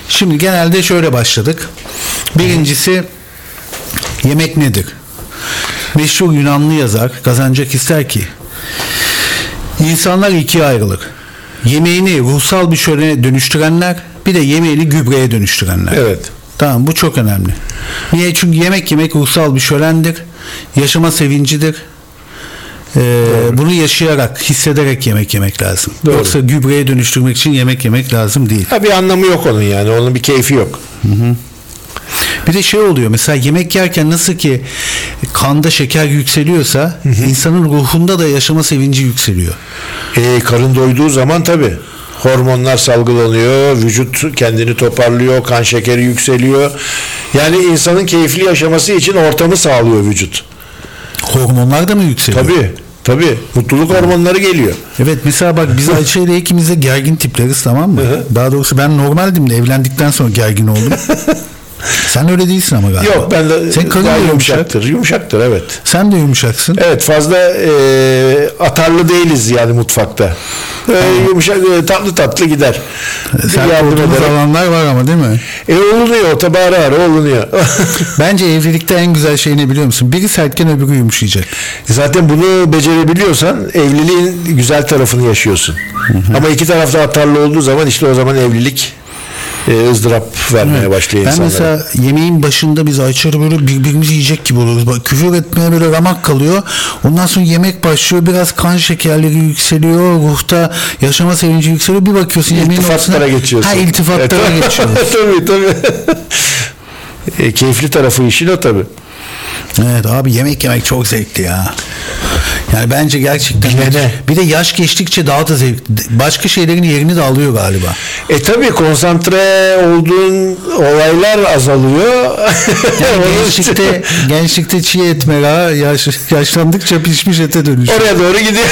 Şimdi genelde şöyle başladık. Birincisi, yemek nedir? Meşhur Yunanlı yazar Gazancak ister ki insanlar ikiye ayrılır. Yemeğini ruhsal bir şölene dönüştürenler, bir de yemeğini gübreye dönüştürenler. Evet. Tamam, bu çok önemli. Niye? Çünkü yemek ruhsal bir şölendir. Yaşama sevincidir. Bunu yaşayarak, hissederek yemek lazım. Doğru. Yoksa gübreye dönüştürmek için yemek lazım değil. Ha, bir anlamı yok onun yani. Onun bir keyfi yok. Hı. Bir de şey oluyor, mesela yemek yerken nasıl ki kanda şeker yükseliyorsa insanın ruhunda da yaşama sevinci yükseliyor. Karın doyduğu zaman tabii hormonlar salgılanıyor, vücut kendini toparlıyor, kan şekeri yükseliyor. Yani insanın keyifli yaşaması için ortamı sağlıyor vücut. Hormonlar da mı yükseliyor? Tabii. Mutluluk hormonları geliyor. Evet, mesela bak biz Ayça ile ikimiz de gergin tipleriz, tamam mı? Hı. Daha doğrusu ben normaldim de evlendikten sonra gergin oldum. Sen öyle değilsin ama galiba. Yok, ben de sen daha yumuşaktır evet. Sen de yumuşaksın. Evet, fazla atarlı değiliz yani mutfakta. Yumuşak, tatlı gider. Sen olduğumuz alanlar var ama değil mi? Olunuyor, tabi ara olunuyor. Bence evlilikte en güzel şey ne biliyor musun? Biri sertken öbürü yumuşayacak. Zaten bunu becerebiliyorsan evliliğin güzel tarafını yaşıyorsun. Ama iki tarafta atarlı olduğu zaman işte o zaman evlilik ızdırap vermeye başlıyor ben insanlara. mesela yemeğin başında biz Ayça'yla böyle birbirimizi yiyecek gibi oluruz. Bak, küfür etmeye böyle ramak kalıyor. Ondan sonra yemek başlıyor. Biraz kan şekerleri yükseliyor. Ruhta yaşama sevinci yükseliyor. Bir bakıyorsun yemeğin İltifatlara geçiyorsun. İltifatlara geçiyoruz. Tabii. Keyifli tarafı işin o tabii. Evet abi, yemek çok zevkli ya. Yani bence gerçekten. Bir de yaş geçtikçe daha da zevkli. Başka şeylerin yerini de alıyor galiba. Tabii konsantre olduğun olaylar azalıyor. Yani gençlikte çiğ et mera, yaşlandıkça pişmiş ete dönüşüyor. Oraya doğru gidiyor.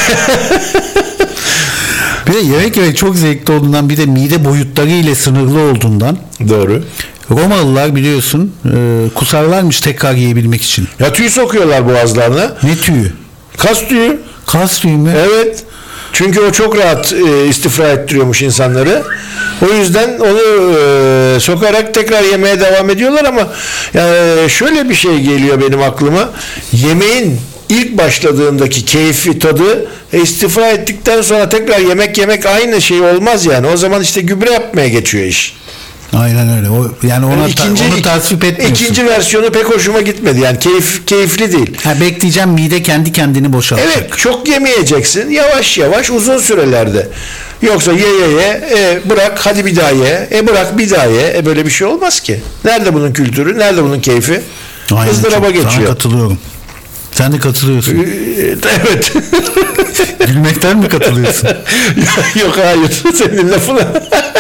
Bir de yemek çok zevkli olduğundan, bir de mide boyutları ile sınırlı olduğundan. Doğru. Romalılar biliyorsun kusarlarmış tekrar yiyebilmek için. Ya tüy sokuyorlar boğazlarına. Ne tüyü? Kas tüyü. Kas tüyü mü? Evet. Çünkü o çok rahat istifra ettiriyormuş insanları. O yüzden onu sokarak tekrar yemeye devam ediyorlar ama yani şöyle bir şey geliyor benim aklıma. Yemeğin ilk başladığındaki keyfi, tadı istifra ettikten sonra tekrar yemek aynı şey olmaz yani. O zaman işte gübre yapmaya geçiyor iş. Aynen öyle. Onu tasvip etmiyorsun. İkinci versiyonu pek hoşuma gitmedi. Yani keyifli değil. Bekleyeceğim, mide kendi kendini boşaltacak. Evet, çok yemeyeceksin. Yavaş yavaş, uzun sürelerde. Yoksa ye bırak, hadi bir daha ye. Bırak bir daha ye. Böyle bir şey olmaz ki. Nerede bunun kültürü? Nerede bunun keyfi? Aynen, ızdıraba geçiyor. Sana katılıyorum. Sen de katılıyorsun. Evet. Gülmekten mi katılıyorsun? Yok, hayır. Senin lafına.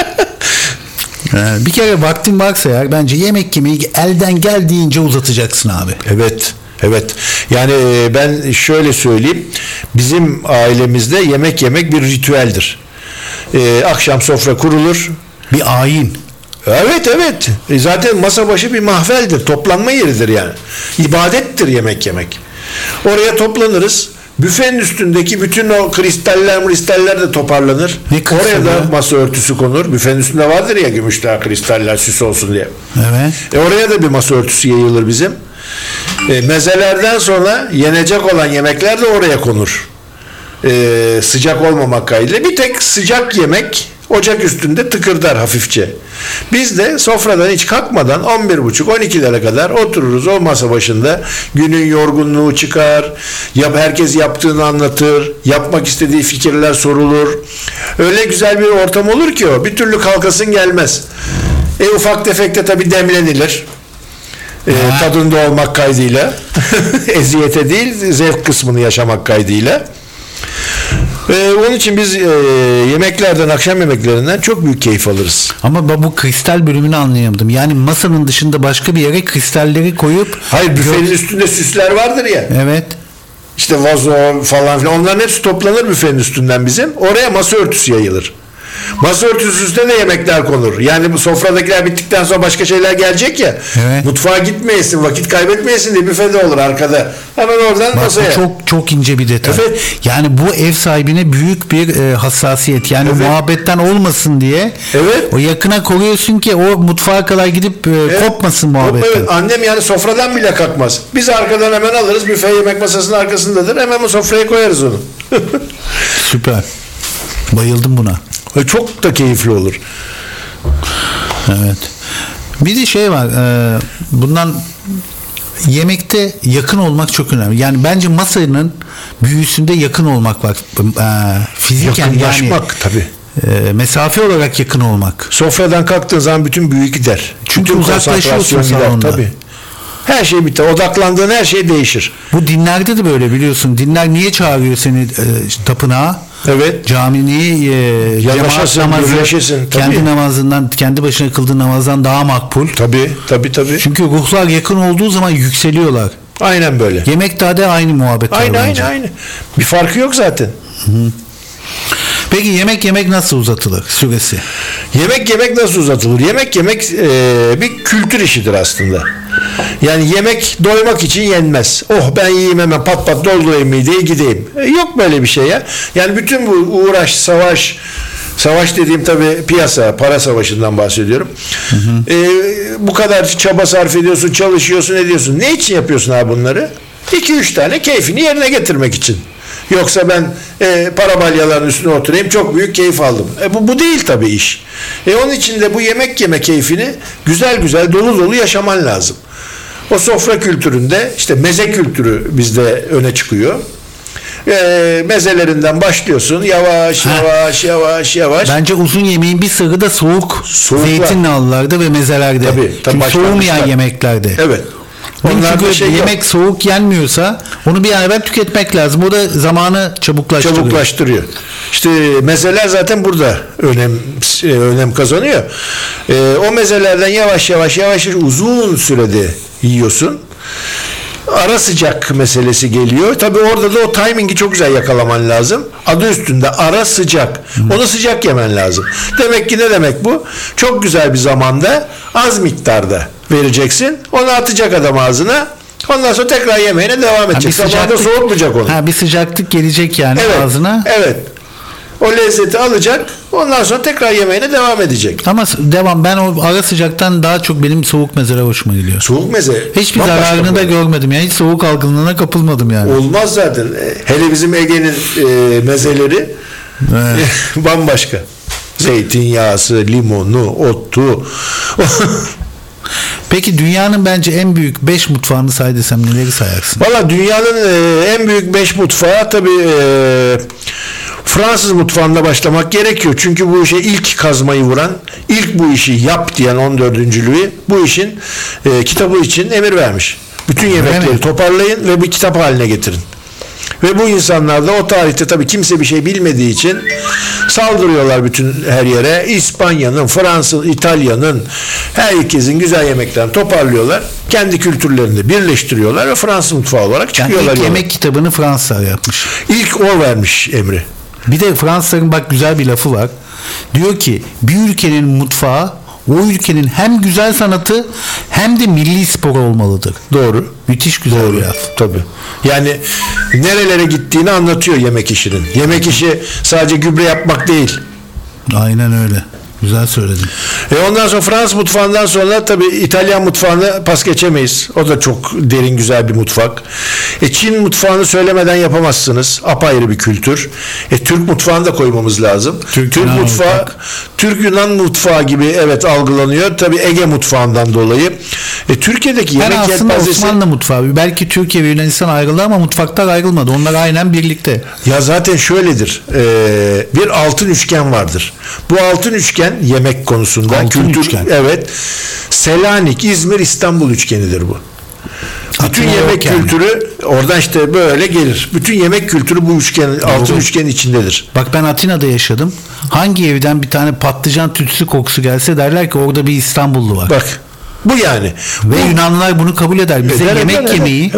Bir kere vaktin varsa eğer bence yemek yemeyi elden geldiğince uzatacaksın abi. Evet. Yani ben şöyle söyleyeyim. Bizim ailemizde yemek yemek bir ritüeldir. Akşam sofra kurulur. Bir ayin. Evet. Zaten masa başı bir mahveldir. Toplanma yeridir yani. İbadettir yemek yemek. Oraya toplanırız. Büfenin üstündeki bütün o kristaller de toparlanır. Oraya da masa örtüsü konur. Büfenin üstünde vardır ya gümüşler, kristaller süs olsun diye. Evet. Oraya da bir masa örtüsü yayılır bizim. Mezelerden sonra yenecek olan yemekler de oraya konur. Sıcak olmamak kaydıyla. Bir tek sıcak yemek ocak üstünde tıkırdar hafifçe. Biz de sofradan hiç kalkmadan 11.30-12'lere kadar otururuz o masa başında. Günün yorgunluğu çıkar. Herkes yaptığını anlatır. Yapmak istediği fikirler sorulur. Öyle güzel bir ortam olur ki o. Bir türlü kalkasın gelmez. Ufak tefek de tabii demlenilir. Tadında olmak kaydıyla. Eziyete değil, zevk kısmını yaşamak kaydıyla. Onun için biz yemeklerden, akşam yemeklerinden çok büyük keyif alırız. Ama bu kristal bölümünü anlayamadım. Yani masanın dışında başka bir yere kristalleri koyup... Hayır, büfenin üstünde süsler vardır ya. Evet. İşte vazo falan filan. Onların hepsi toplanır büfenin üstünden bizim. Oraya masa örtüsü yayılır. Masa örtüsü üstüne de yemekler konur. Yani bu sofradakiler bittikten sonra başka şeyler gelecek ya. Evet. Mutfağa gitmeyesin, vakit kaybetmeyesin diye büfede olur arkada. Hemen oradan Bak, masaya. bu çok ince bir detay. Evet. Yani bu ev sahibine büyük bir hassasiyet. Yani Evet. muhabbetten olmasın diye Evet. o yakına koruyorsun ki o mutfağa kadar gidip kopmasın muhabbetten. Evet, annem yani sofradan bile kalkmaz. Biz arkadan hemen alırız. Büfe yemek masasının arkasındadır. Hemen o sofraya koyarız onu. Süper. Bayıldım buna. Çok da keyifli olur. Evet. Bir de şey var. Bundan yemekte yakın olmak çok önemli. Yani bence masanın büyüsünde yakın olmak var. Fiziken Yakınlaşmak tabii. mesafe olarak yakın olmak. Sofradan kalktığın zaman bütün büyü gider. Çünkü bütün uzaklaşıyorsun konsantrasyon gider, salonda. tabii. Her şey biter. Odaklandığın her şey değişir. Bu dinlerde de böyle biliyorsun. Dinler niye çağırıyor seni tapınağa? Evet. Cami niye cemaat Yanaşasın, namazı birleşesin, tabii. kendi namazından, kendi başına kıldığı namazdan daha makbul. Tabii. Çünkü ruhlar yakın olduğu zaman yükseliyorlar. Aynen böyle. Yemekte de aynı muhabbet var bence. Aynı. Bir farkı yok zaten. Peki yemek nasıl uzatılır süresi? Yemek nasıl uzatılır? Yemek bir kültür işidir aslında. Yani yemek doymak için yenmez. Oh ben yiyeyim hemen pat pat doldurayım mideyi gideyim. Yok böyle bir şey ya. Yani bütün bu uğraş, savaş dediğim tabii piyasa, para savaşından bahsediyorum. Bu kadar çaba sarf ediyorsun, çalışıyorsun, ediyorsun. Ne için yapıyorsun abi bunları? 2-3 tane keyfini yerine getirmek için. Yoksa ben para balyaların üstüne oturayım çok büyük keyif aldım. Bu değil tabii iş. Onun için de bu yemek yeme keyfini güzel dolu dolu yaşaman lazım. O sofra kültüründe işte meze kültürü bizde öne çıkıyor. Mezelerinden başlıyorsun yavaş. Bence uzun yemeğin bir sırrı da soğuk zeytinyağlılarda ve mezelerde. Tabii, Çünkü soğumayan yemeklerde. Evet. Çünkü şey yemek yok. soğuk yenmiyorsa onu bir an evvel tüketmek lazım. O da zamanı çabuklaştırıyor. İşte mezeler zaten burada önem kazanıyor. O mezelerden yavaş uzun sürede yiyorsun. Ara sıcak meselesi geliyor. Tabii orada da o timingi çok güzel yakalaman lazım. Adı üstünde ara sıcak. Onu sıcak yemen lazım. Demek ki ne demek bu? Çok güzel bir zamanda az miktarda vereceksin. Onu atacak adam ağzına. Ondan sonra tekrar yemeğine devam edecek. Zamanında soğutmayacak onu. Bir sıcaklık gelecek yani ağzına. Evet. O lezzeti alacak. Ondan sonra tekrar yemeğine devam edecek. Ama ben o ara sıcaktan daha çok benim soğuk mezeler hoşuma gidiyor. Soğuk meze. Hiçbir zararını da görmedim. Yani hiç soğuk algınlığına kapılmadım yani. Olmaz zaten. Hele bizim Ege'nin mezeleri bambaşka. Zeytinyağısı, limonu, otu. Peki dünyanın bence en büyük 5 mutfağını say desem neleri sayarsın? Valla dünyanın en büyük 5 mutfağı tabii Fransız mutfağında başlamak gerekiyor. Çünkü bu işe ilk kazmayı vuran, ilk bu işi yap diyen 14. Louis bu işin kitabı için emir vermiş. Bütün yemekleri toparlayın ve bir kitap haline getirin. Ve bu insanlar da o tarihte tabii kimse bir şey bilmediği için saldırıyorlar bütün her yere. İspanya'nın, Fransız, İtalya'nın herkesin güzel yemeklerini toparlıyorlar. Kendi kültürlerini birleştiriyorlar ve Fransız mutfağı olarak çıkıyorlar. Yani ilk yemek kitabını Fransızlar yapmış. İlk o vermiş emri. Bir de Fransızların bak güzel bir lafı var. Diyor ki bir ülkenin mutfağı o ülkenin hem güzel sanatı hem de milli spor olmalıdır. Doğru. Müthiş güzel bir laf. Tabii. Yani nerelere gittiğini anlatıyor yemek işinin. Yemek işi sadece gübre yapmak değil. Aynen öyle. Güzel söyledin. Ondan sonra Fransız mutfağından sonra tabii İtalyan mutfağını pas geçemeyiz. O da çok derin güzel bir mutfak. Çin mutfağını söylemeden yapamazsınız. Apayrı bir kültür. Türk mutfağını da koymamız lazım. Türk mutfağı, Türk Yunan mutfağı gibi evet algılanıyor. Tabii Ege mutfağından dolayı. Türkiye'deki yemek aslında Osmanlı mutfağı. Belki Türkiye ve Yunanistan ayrıldı ama mutfaklar ayrılmadı. Onlar aynen birlikte. Ya zaten şöyledir. Bir altın üçgen vardır. Bu altın üçgen yemek konusunda üçgen. Evet. Selanik, İzmir, İstanbul üçgenidir bu. Bütün yemek kültürü oradan işte böyle gelir. Bütün yemek kültürü bu altın üçgenin içindedir. Bak ben Atina'da yaşadım. Hangi evden bir tane patlıcan tütsü kokusu gelse derler ki orada bir İstanbullu var. Bak. Bu yani. Ve Yunanlılar bunu kabul eder. Bize yemek yemeyi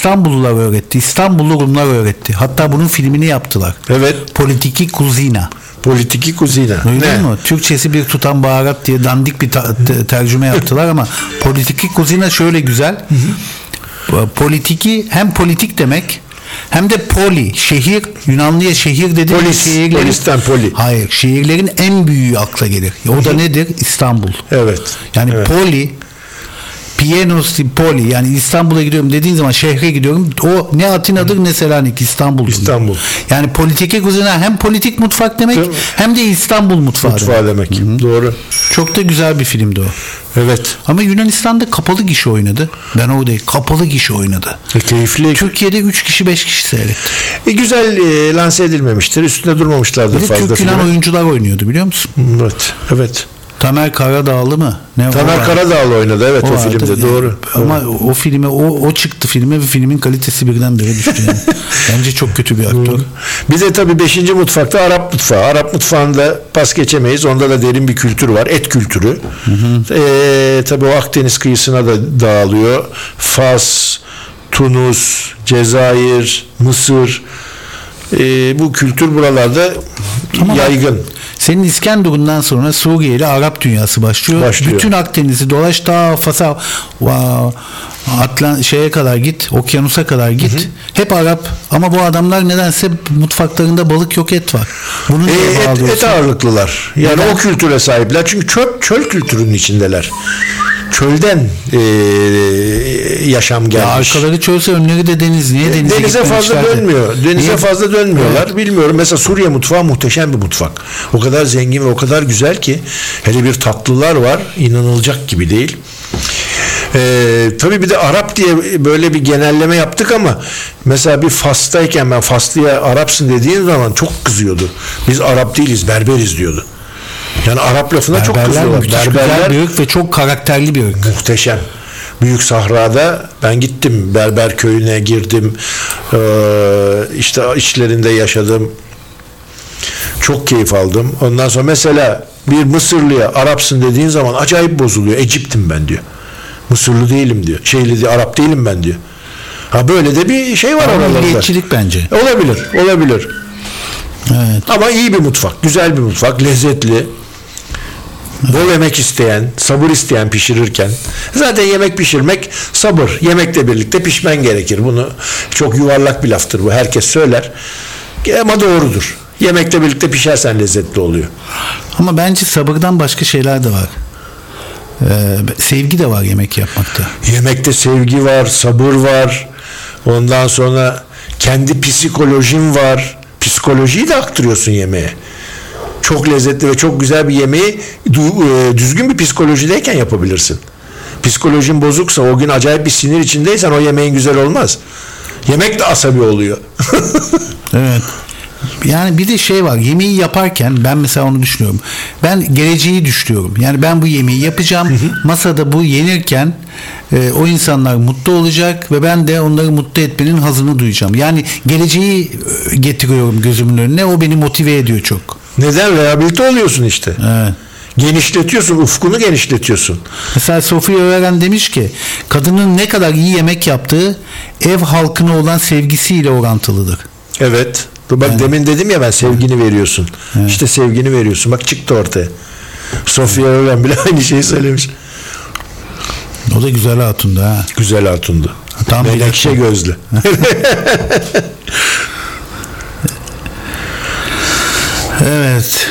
İstanbullular öğretti. İstanbullu Rumlar öğretti. Hatta bunun filmini yaptılar. Evet. Politiki Kuzina. Politiki kuzina. Duydun mu? Türkçesi bir tutam baharat diye dandik bir tercüme yaptılar ama politiki kuzina şöyle güzel. Politiki hem politik demek hem de poli, şehir, Yunanlıya şehir dedi. Polisten poli. Hayır, şehirlerin en büyüğü akla gelir. O da nedir? İstanbul. Evet. Yani evet. poli, Pienos poli, yani İstanbul'a gidiyorum dediğin zaman şehre gidiyorum. O ne Atina'dır ne Selanik, İstanbul'dur. İstanbul. Yani politike kuzina hem politik mutfak demek hem de İstanbul mutfağı demek. Doğru. Çok da güzel bir filmdi o. Evet. Ama Yunanistan'da kapalı gişe oynadı. Ben oradayım. Kapalı gişe oynadı. Keyifli. Türkiye'de 3 kişi 5 kişi seyretti. Güzel lanse edilmemiştir. Üstünde durmamışlardır Bir de fazla. Türk Yunan oyuncular oynuyordu biliyor musun? Evet. Evet. Tamer Karadağlı mı? Tamer Karadağlı oynadı evet o filmde yani. doğru. Ama o filme o çıktı filme ve filmin kalitesi birdenbire düştü yani. Bence çok kötü bir aktör. Bir de tabii 5. mutfakta Arap mutfağı. Arap mutfağında pas geçemeyiz. Onda da derin bir kültür var. Et kültürü. Tabii o Akdeniz kıyısına da dağılıyor. Fas, Tunus, Cezayir, Mısır. Bu kültür buralarda yaygın. Senin İskenderun'dan sonra Suriye ile Arap dünyası başlıyor. Bütün Akdeniz'i dolaş ta Fas'a şeye kadar git, okyanusa kadar git. Hep Arap ama bu adamlar nedense mutfaklarında balık yok, et var. Bunu et ağırlıklılar. Yani neden? O kültüre sahipler. Çünkü çöl kültürünün içindeler. Çölden yaşam gelmiş. Ya arkaları çölse önleri de deniz. Niye denize fazla dönmüyor. Denize fazla dönmüyorlar. Evet. Bilmiyorum. Mesela Suriye mutfağı muhteşem bir mutfak. O kadar zengin ve o kadar güzel ki hele bir tatlılar var. İnanılacak gibi değil. Tabii bir de Arap diye böyle bir genelleme yaptık ama mesela bir Fas'tayken ben Faslı'ya Arapsın dediğin zaman çok kızıyordu. Biz Arap değiliz, Berberiz diyordu. Yani Arap lafına çok kızıyorlar. Berberler bir ırk ve çok karakterli bir ırk. Muhteşem. Büyük Sahra'da ben gittim. Berber köyüne girdim. İşte içlerinde yaşadım. Çok keyif aldım. Ondan sonra mesela bir Mısırlıya Arapsın dediğin zaman acayip bozuluyor. Eciptim ben diyor. Mısırlı değilim diyor. Arap değilim ben diyor. Ha böyle de bir şey var oralarda. Milliyetçilik bence. Olabilir. Evet. Ama iyi bir mutfak. Güzel bir mutfak. Lezzetli. Bol emek isteyen, sabır isteyen pişirirken. Zaten yemek pişirmek sabır. Yemekle birlikte pişmen gerekir. Bunu çok yuvarlak bir laftır bu. Herkes söyler. Ama doğrudur. Yemekle birlikte pişersen lezzetli oluyor. Ama bence sabırdan başka şeyler de var. Sevgi de var yemek yapmakta. Yemekte sevgi var, sabır var. Ondan sonra kendi psikolojin var. Psikolojiyi de aktarıyorsun yemeğe. Çok lezzetli ve çok güzel bir yemeği düzgün bir psikolojideyken yapabilirsin. Psikolojin bozuksa, o gün acayip bir sinir içindeysen o yemeğin güzel olmaz. Yemek de asabi oluyor. Evet. Yani bir de şey var, yemeği yaparken ben mesela onu düşünüyorum. Ben geleceği düşünüyorum. Yani ben bu yemeği yapacağım. Masada bu yenirken o insanlar mutlu olacak ve ben de onları mutlu etmenin hazını duyacağım. Yani geleceği getiriyorum gözümün önüne. O beni motive ediyor çok. Neden? Rehabilite oluyorsun işte. Evet. Genişletiyorsun, ufkunu genişletiyorsun. Mesela Sofya Öğren demiş ki kadının ne kadar iyi yemek yaptığı ev halkına olan sevgisiyle orantılıdır. Evet. Bak demin dedim ya ben sevgini veriyorsun. Evet. İşte sevgini veriyorsun. Bak çıktı ortaya. Sofya Öğren bile aynı şeyi söylemiş. O da güzel hatundu ha. Güzel hatundu. Tam Melekşe gözlü. Evet.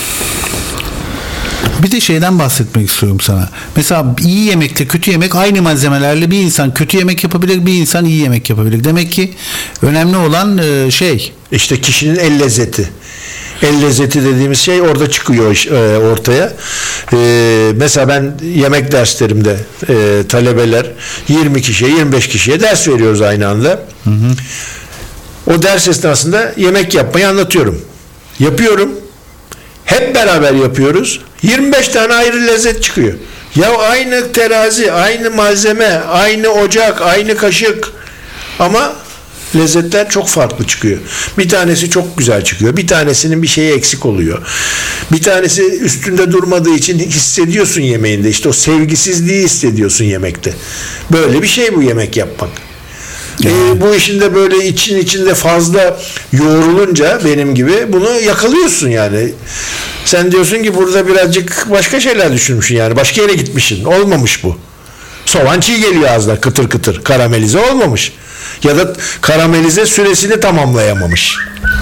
Bir de şeyden bahsetmek istiyorum sana. Mesela iyi yemekle kötü yemek aynı malzemelerle bir insan kötü yemek yapabilir, bir insan iyi yemek yapabilir. Demek ki önemli olan şey. İşte kişinin el lezzeti. El lezzeti dediğimiz şey orada çıkıyor ortaya. Mesela ben yemek derslerimde talebeler 20 kişiye 25 kişiye ders veriyoruz aynı anda. O ders esnasında yemek yapmayı anlatıyorum. Yapıyorum. Hep beraber yapıyoruz. 25 tane ayrı lezzet çıkıyor. Ya aynı terazi, aynı malzeme, aynı ocak, aynı kaşık. Ama lezzetler çok farklı çıkıyor. Bir tanesi çok güzel çıkıyor. Bir tanesinin bir şeyi eksik oluyor. Bir tanesi üstünde durmadığı için hissediyorsun yemeğinde. İşte o sevgisizliği hissediyorsun yemekte. Böyle bir şey bu yemek yapmak. Bu işin de böyle içinde fazla yoğrulunca benim gibi bunu yakalıyorsun yani. Sen diyorsun ki burada birazcık başka şeyler düşünmüşsün yani. Başka yere gitmişsin. Olmamış bu. Soğan çiğ geliyor ağzına kıtır kıtır. Karamelize olmamış. Ya da karamelize süresini tamamlayamamış.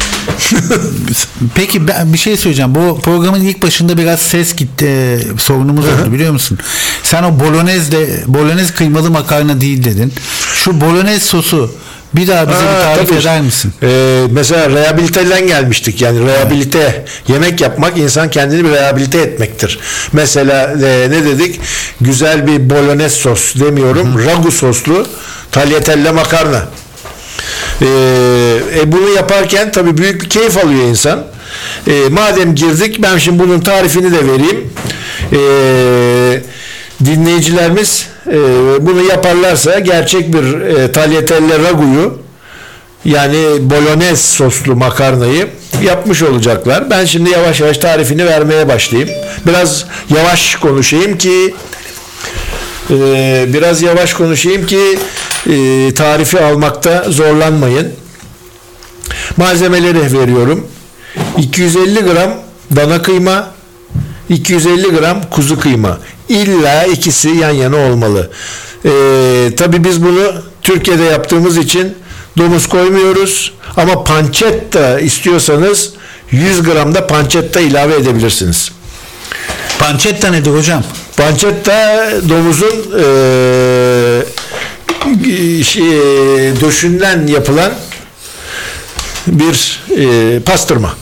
Peki ben bir şey söyleyeceğim. Bu programın ilk başında biraz ses gitti sorunumuz oldu biliyor musun? Sen o bolognese kıymalı makarna değil dedin. Şu bolognese sosu bir daha bize bir tarif tabii. eder misin? Mesela rehabiliteden gelmiştik. Yani rehabilite yemek yapmak insan kendini bir rehabilite etmektir. Mesela ne dedik? Güzel bir bolognese sos demiyorum. Ragu soslu tagliatelle makarna. Bunu yaparken tabii büyük bir keyif alıyor insan. Madem girdik ben şimdi bunun tarifini de vereyim. Dinleyicilerimiz bunu yaparlarsa gerçek bir tagliatelle raguyu yani bolognese soslu makarnayı yapmış olacaklar. Ben şimdi yavaş yavaş tarifini vermeye başlayayım. Biraz yavaş konuşayım ki tarifi almakta zorlanmayın. Malzemeleri veriyorum. 250 gram dana kıyma, 250 gram kuzu kıyma. İlla ikisi yan yana olmalı. Tabii biz bunu Türkiye'de yaptığımız için domuz koymuyoruz. Ama pancetta istiyorsanız 100 gram da pancetta ilave edebilirsiniz. Pancetta nedir hocam? Pancetta domuzun döşünden yapılan bir pastırma.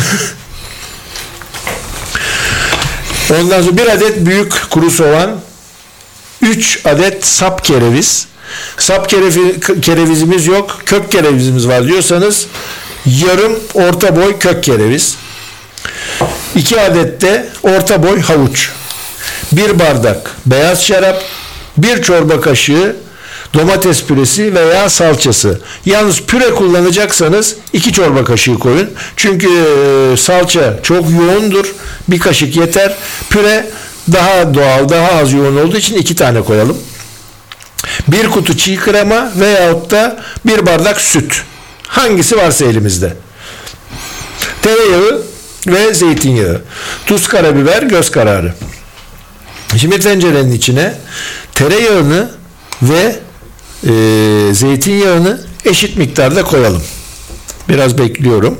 Ondan sonra 1 adet büyük kuru soğan, 3 adet sap kereviz. Sap kerevizimiz yok, kök kerevizimiz var diyorsanız yarım orta boy kök kereviz. 2 adet de orta boy havuç. 1 bardak beyaz şarap, 1 çorba kaşığı domates püresi veya salçası. Yalnız püre kullanacaksanız 2 çorba kaşığı koyun. Çünkü salça çok yoğundur. 1 kaşık yeter. Püre daha doğal, daha az yoğun olduğu için 2 tane koyalım. 1 kutu çiğ krema veyahut da 1 bardak süt. Hangisi varsa elimizde. Tereyağı ve zeytinyağı. Tuz, karabiber, göz kararı. Şimdi tencerenin içine tereyağını ve zeytinyağını eşit miktarda koyalım. Biraz bekliyorum.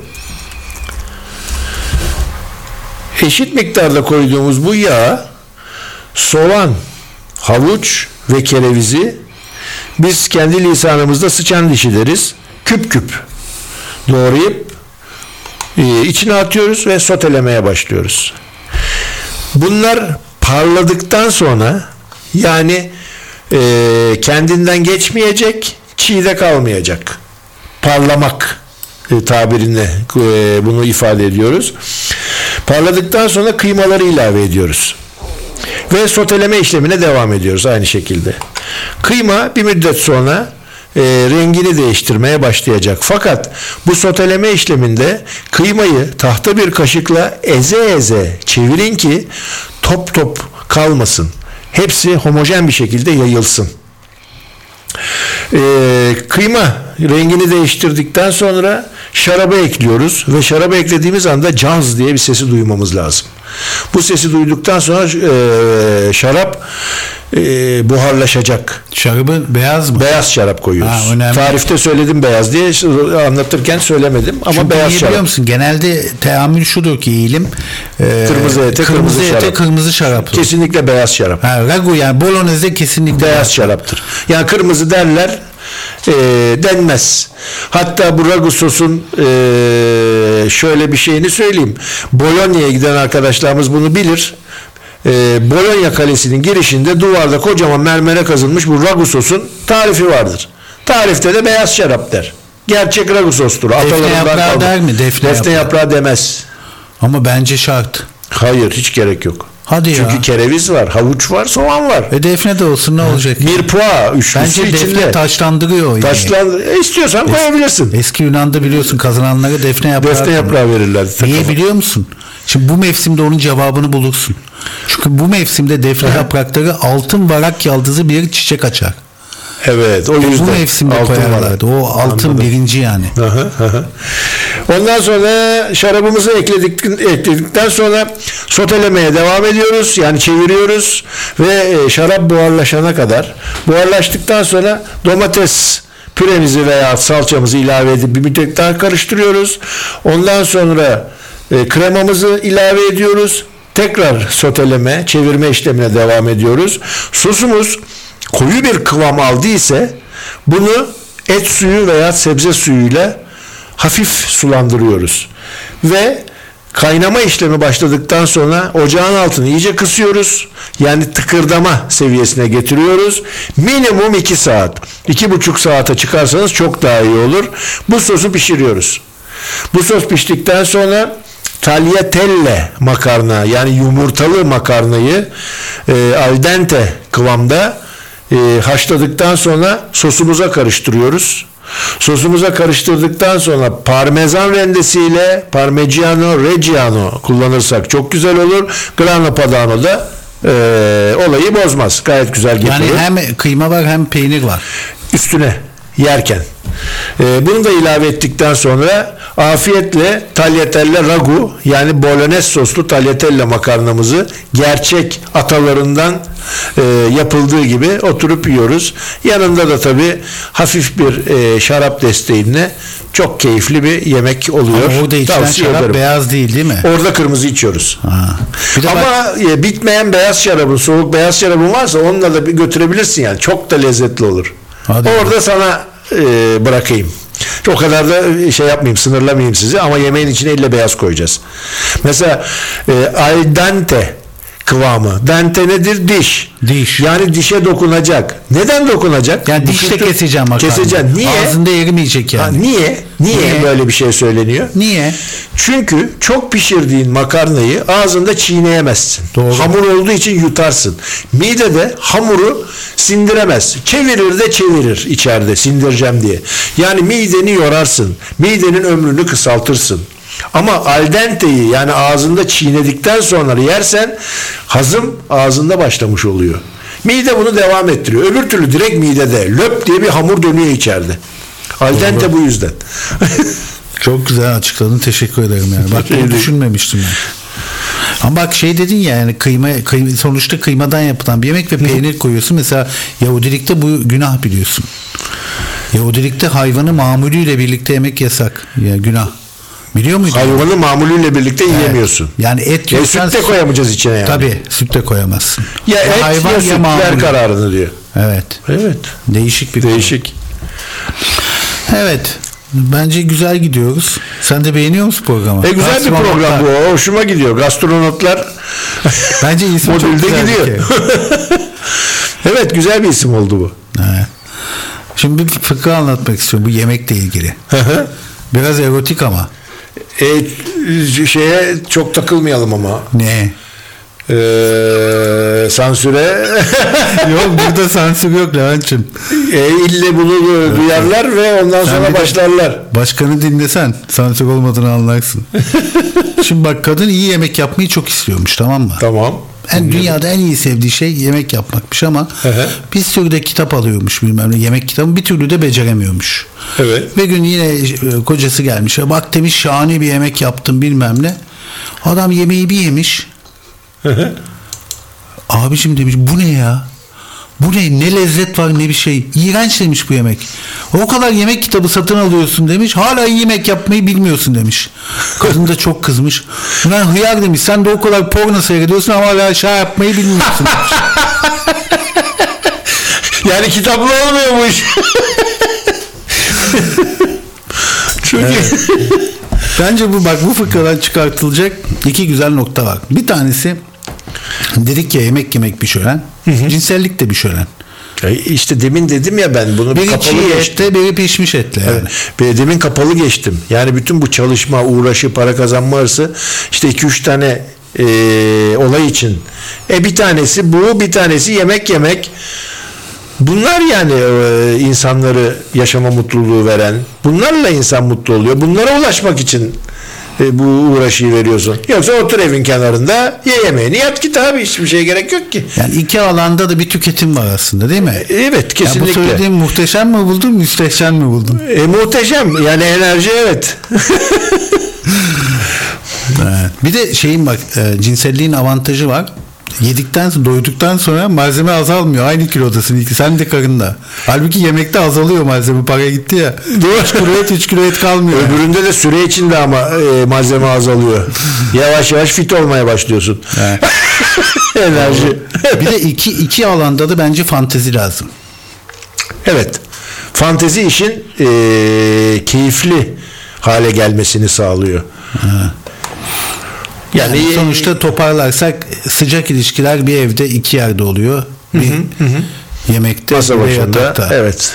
Eşit miktarda koyduğumuz bu yağa soğan, havuç ve kerevizi biz kendi lisanımızda sıçan dişi deriz. Küp küp doğrayıp içine atıyoruz ve sotelemeye başlıyoruz. Bunlar parladıktan sonra yani kendinden geçmeyecek, çiğde kalmayacak. Parlamak tabirine bunu ifade ediyoruz. Parladıktan sonra kıymaları ilave ediyoruz. Ve soteleme işlemine devam ediyoruz aynı şekilde. Kıyma bir müddet sonra rengini değiştirmeye başlayacak. Fakat bu soteleme işleminde kıymayı tahta bir kaşıkla eze çevirin ki top top kalmasın. Hepsi homojen bir şekilde yayılsın. Kıyma rengini değiştirdikten sonra şarabı ekliyoruz ve şarabı eklediğimiz anda caz diye bir sesi duymamız lazım. Bu sesi duyduktan sonra şarap buharlaşacak. Şarabı beyaz mı? Beyaz şarap koyuyoruz. Tarifte söyledim beyaz diye, anlatırken söylemedim ama çünkü beyaz şarap. Biliyor musun? Genelde teamül şudur ki eğilim kırmızı ete kırmızı şarap. Kesinlikle beyaz şarap. Ragu yani bolognese kesinlikle beyaz şaraptır. Yani kırmızı derler denmez. Hatta bu ragu sosun şöyle bir şeyini söyleyeyim. Bologna'ya giden arkadaşlarımız bunu bilir. Bologna Kalesi'nin girişinde duvarda kocaman mermere kazılmış bu ragu sosun tarifi vardır. Tarifte de beyaz şarap der. Gerçek ragu sostur. Defne yaprağı der mi? Defne yaprağı demez. Ama bence şart. Hayır, hiç gerek yok. Hadi çünkü kereviz var, havuç var, soğan var. Defne de olsun ne olacak? Bir poğa, üçlüsü bence içinde. Defne taşlandırıyor. İstiyorsan koyabilirsin. Eski Yunan'da biliyorsun kazananlara defne yaprağı verirler. Niye biliyor musun? Şimdi bu mevsimde onun cevabını bulursun. Çünkü bu mevsimde defne yaprakları altın varak yaldızı bir çiçek açar. Evet, o Bu yüzden. mevsimde altın koyarlardı. var. O altın Anladım. birinci yani. Ondan sonra şarabımızı ekledikten sonra sotelemeye devam ediyoruz. Yani çeviriyoruz ve şarap buharlaşana kadar. Buharlaştıktan sonra domates püremizi veya salçamızı ilave edip bir müddet daha karıştırıyoruz. Ondan sonra kremamızı ilave ediyoruz. Tekrar soteleme, çevirme işlemine devam ediyoruz. Sosumuz koyu bir kıvam aldıysa bunu et suyu veya sebze suyuyla hafif sulandırıyoruz. Ve kaynama işlemi başladıktan sonra ocağın altını iyice kısıyoruz. Yani tıkırdama seviyesine getiriyoruz. Minimum 2 saat. 2,5 saate çıkarsanız çok daha iyi olur. Bu sosu pişiriyoruz. Bu sos piştikten sonra tagliatelle makarna, yani yumurtalı makarnayı al dente kıvamda haşladıktan sonra sosumuza karıştırıyoruz. Sosumuza karıştırdıktan sonra parmesan rendesiyle Parmigiano Reggiano kullanırsak çok güzel olur. Grana Padano da olayı bozmaz. Gayet güzel getirir. Yani hem kıyma var hem peynir var. Üstüne yerken. Bunu da ilave ettikten sonra afiyetle tagliatelle ragu, yani bolognese soslu tagliatelle makarnamızı gerçek atalarından yapıldığı gibi oturup yiyoruz. Yanında da tabii hafif bir şarap desteğinde çok keyifli bir yemek oluyor. Ama orada içilen Tavsiye şarap ederim. beyaz değil, değil mi? Orada kırmızı içiyoruz. Ha. Bir de Ama bitmeyen beyaz şarabın, soğuk beyaz şarabın varsa onunla da bir götürebilirsin yani. Çok da lezzetli olur. Hadi Orada sana bırakayım. O kadar da şey yapmayayım, sınırlamayayım sizi, ama yemeğin içine ille beyaz koyacağız. Mesela al dente kıvamı. Dente nedir? Diş. Diş. Yani dişe dokunacak. Neden dokunacak? yani Bu dişle kültür- keseceğim makarnayı. Keseceksin. Niye? Ağzında erimeyecek yani. Ha, niye? Niye böyle bir şey söyleniyor? Niye? Çünkü çok pişirdiğin makarnayı ağzında çiğneyemezsin. Doğru. Hamur olduğu için yutarsın. Midede hamuru sindiremez. Çevirir de çevirir içeride sindireceğim diye. Yani mideni yorarsın. Midenin ömrünü kısaltırsın. Ama al dente'yi, yani ağzında çiğnedikten sonra yersen hazım ağzında başlamış oluyor. Mide bunu devam ettiriyor. Öbür türlü direkt midede löp diye bir hamur dönüyor içeride. Al dente bu yüzden. Çok güzel açıkladın. Teşekkür ederim yani. Bak bunu düşünmemiştim yani. Ama bak şey dedin ya, yani kıyma sonuçta kıymadan yapılan bir yemek ve peynir koyuyorsun. Mesela Yahudilikte bu günah, biliyorsun. Yahudilikte hayvanı mamulüyle birlikte yemek yasak. Ya günah. Biliyor muydun? Hayvanı mamulüyle birlikte yiyemiyorsun. Yani et yiyorsan Süt de koyamayacağız içine yani. Tabii süt de koyamazsın. Ya et hayvan ya ya süt, ver mamulü. kararını diyor. Evet. Evet. Değişik bir konu. Değişik. Evet. Bence güzel gidiyoruz. Sen de beğeniyor musun programı? Güzel bir program Gastronotlar. bu. Hoşuma gidiyor. Gastronotlar Bence isim çok modülde güzel bir gidiyor. kere. Evet, güzel bir isim oldu bu. Evet. Şimdi bir fıkra anlatmak istiyorum bu yemekle ilgili. Biraz erotik ama. Şeye çok takılmayalım ama. Ne? Sansüre Yok, burada sansür yok Levent'ciğim. ille bunu duyarlar ve ondan Sen sonra bir de başlarlar. Başkanı dinlesen sansür olmadığını anlarsın. Şimdi bak, kadın iyi yemek yapmayı çok istiyormuş, tamam mı? Tamam. Dünyada en iyi sevdiği şey yemek yapmakmış ama hı. bir sürü de kitap alıyormuş, bilmem ne, yemek kitabı, bir türlü de beceremiyormuş. Evet. Ve gün yine kocası gelmiş, bak demiş, şahane bir yemek yaptım bilmem ne. Adam yemeği bir yemiş. Abicim demiş, bu ne ya? Bu ne lezzet var ne bir şey. İğrenç demiş bu yemek. O kadar yemek kitabı satın alıyorsun demiş. Hala iyi yemek yapmayı bilmiyorsun demiş. Kadın da çok kızmış. Ulan hıyar demiş, sen de o kadar porno seyrediyorsun ama hala şey yapmayı bilmiyorsun demiş. Yani kitaplı olmuyor bu iş. Çünkü Bence bu fıkradan çıkartılacak iki güzel nokta var. Bir tanesi, dedik ya, yemek bir şölen. Cinsellik de bir şölen. işte demin dedim ya, ben bunu Biri kapalı çiğ geçtim. ette, biri pişmiş etle yani. Demin kapalı geçtim. Yani bütün bu çalışma, uğraşı, para kazanma hırsı, işte 2-3 tane olay için. Bir tanesi bu, bir tanesi yemek. Bunlar yani insanları yaşama mutluluğu veren, bunlarla insan mutlu oluyor. Bunlara ulaşmak için bu uğraşıyı veriyorsun. Yoksa otur evin kenarında ye yemeğini yat git abi, hiçbir şeye gerek yok ki. Yani iki alanda da bir tüketim var aslında, değil mi? Evet, Ya bu kesinlikle. söylediğim muhteşem mi buldun, müstehcen mi buldun? Muhteşem yani, enerji evet. Evet. Bir de şeyin bak, cinselliğin avantajı var. Doyduktan sonra malzeme azalmıyor. Aynı kilodasın. Sen de karında. Halbuki yemekte azalıyor malzeme. Para gitti ya. 3 kilo et kalmıyor. Öbüründe de süre içinde ama malzeme azalıyor. Yavaş yavaş fit olmaya başlıyorsun. Evet. Enerji. Bir de iki alanda da bence fantezi lazım. Evet. Fantezi işin keyifli hale gelmesini sağlıyor. Yani sonuçta toparlarsak sıcak ilişkiler bir evde iki yerde oluyor. Bir yemekte masa ve başında. yatakta. Evet.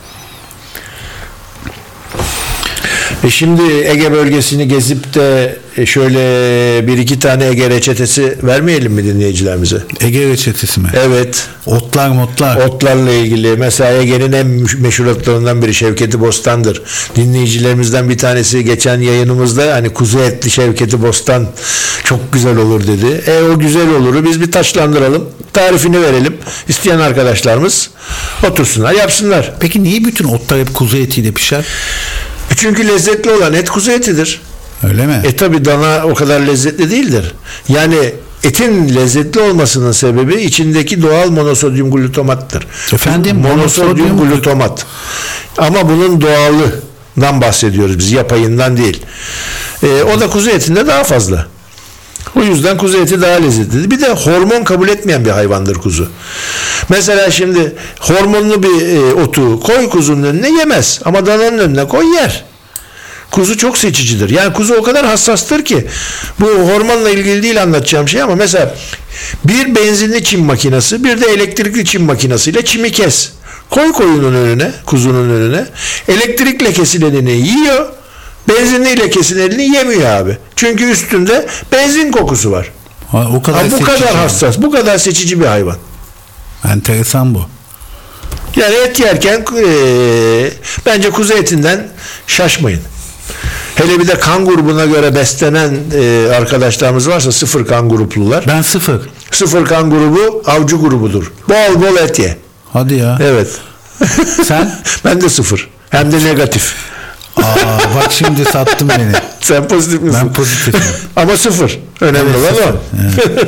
Şimdi Ege bölgesini gezip de şöyle bir iki tane Ege reçetesi vermeyelim mi dinleyicilerimize? Ege reçetesi mi? Evet. Otlar. Otlarla ilgili. Mesela Ege'nin en meşhur otlarından biri Şevketi Bostan'dır. Dinleyicilerimizden bir tanesi geçen yayınımızda hani kuzu etli Şevketi Bostan çok güzel olur dedi. O güzel oluru biz bir taçlandıralım. Tarifini verelim. İsteyen arkadaşlarımız otursunlar, yapsınlar. Peki niye bütün otlar hep kuzu etiyle pişer? Çünkü lezzetli olan et kuzu etidir. Öyle mi? Tabi dana o kadar lezzetli değildir. Yani etin lezzetli olmasının sebebi içindeki doğal monosodyum glutamattır. Efendim, monosodyum glutamat. Ama bunun doğalından bahsediyoruz biz, yapayından değil. O da kuzu etinde daha fazla. O yüzden kuzu eti daha lezzetlidir. Bir de hormon kabul etmeyen bir hayvandır kuzu. Mesela şimdi hormonlu bir otu koy kuzunun önüne, yemez. Ama dananın önüne koy, yer. Kuzu çok seçicidir. Yani kuzu o kadar hassastır ki, bu hormonla ilgili değil anlatacağım şey, ama mesela bir benzinli çim makinesi, bir de elektrikli çim makinesiyle çimi kes. Koy koyunun önüne, kuzunun önüne. Elektrikle kesilenini yiyor. Benzinliyle kesilenini yemiyor abi. Çünkü üstünde benzin kokusu var. O kadar bu kadar hassas, bu kadar seçici bir hayvan. Enteresan bu. Yani et yerken bence kuzu etinden şaşmayın. Hele bir de kan grubuna göre beslenen arkadaşlarımız varsa, sıfır kan gruplular. Ben sıfır. Sıfır kan grubu avcı grubudur. Bol bol et ye. Hadi ya. Evet. Sen? Ben de sıfır. Hem de negatif. Bak şimdi sattın beni. Sen pozitif misin? Ben pozitifim. Ama sıfır. Önemli Evet, olan o. Evet.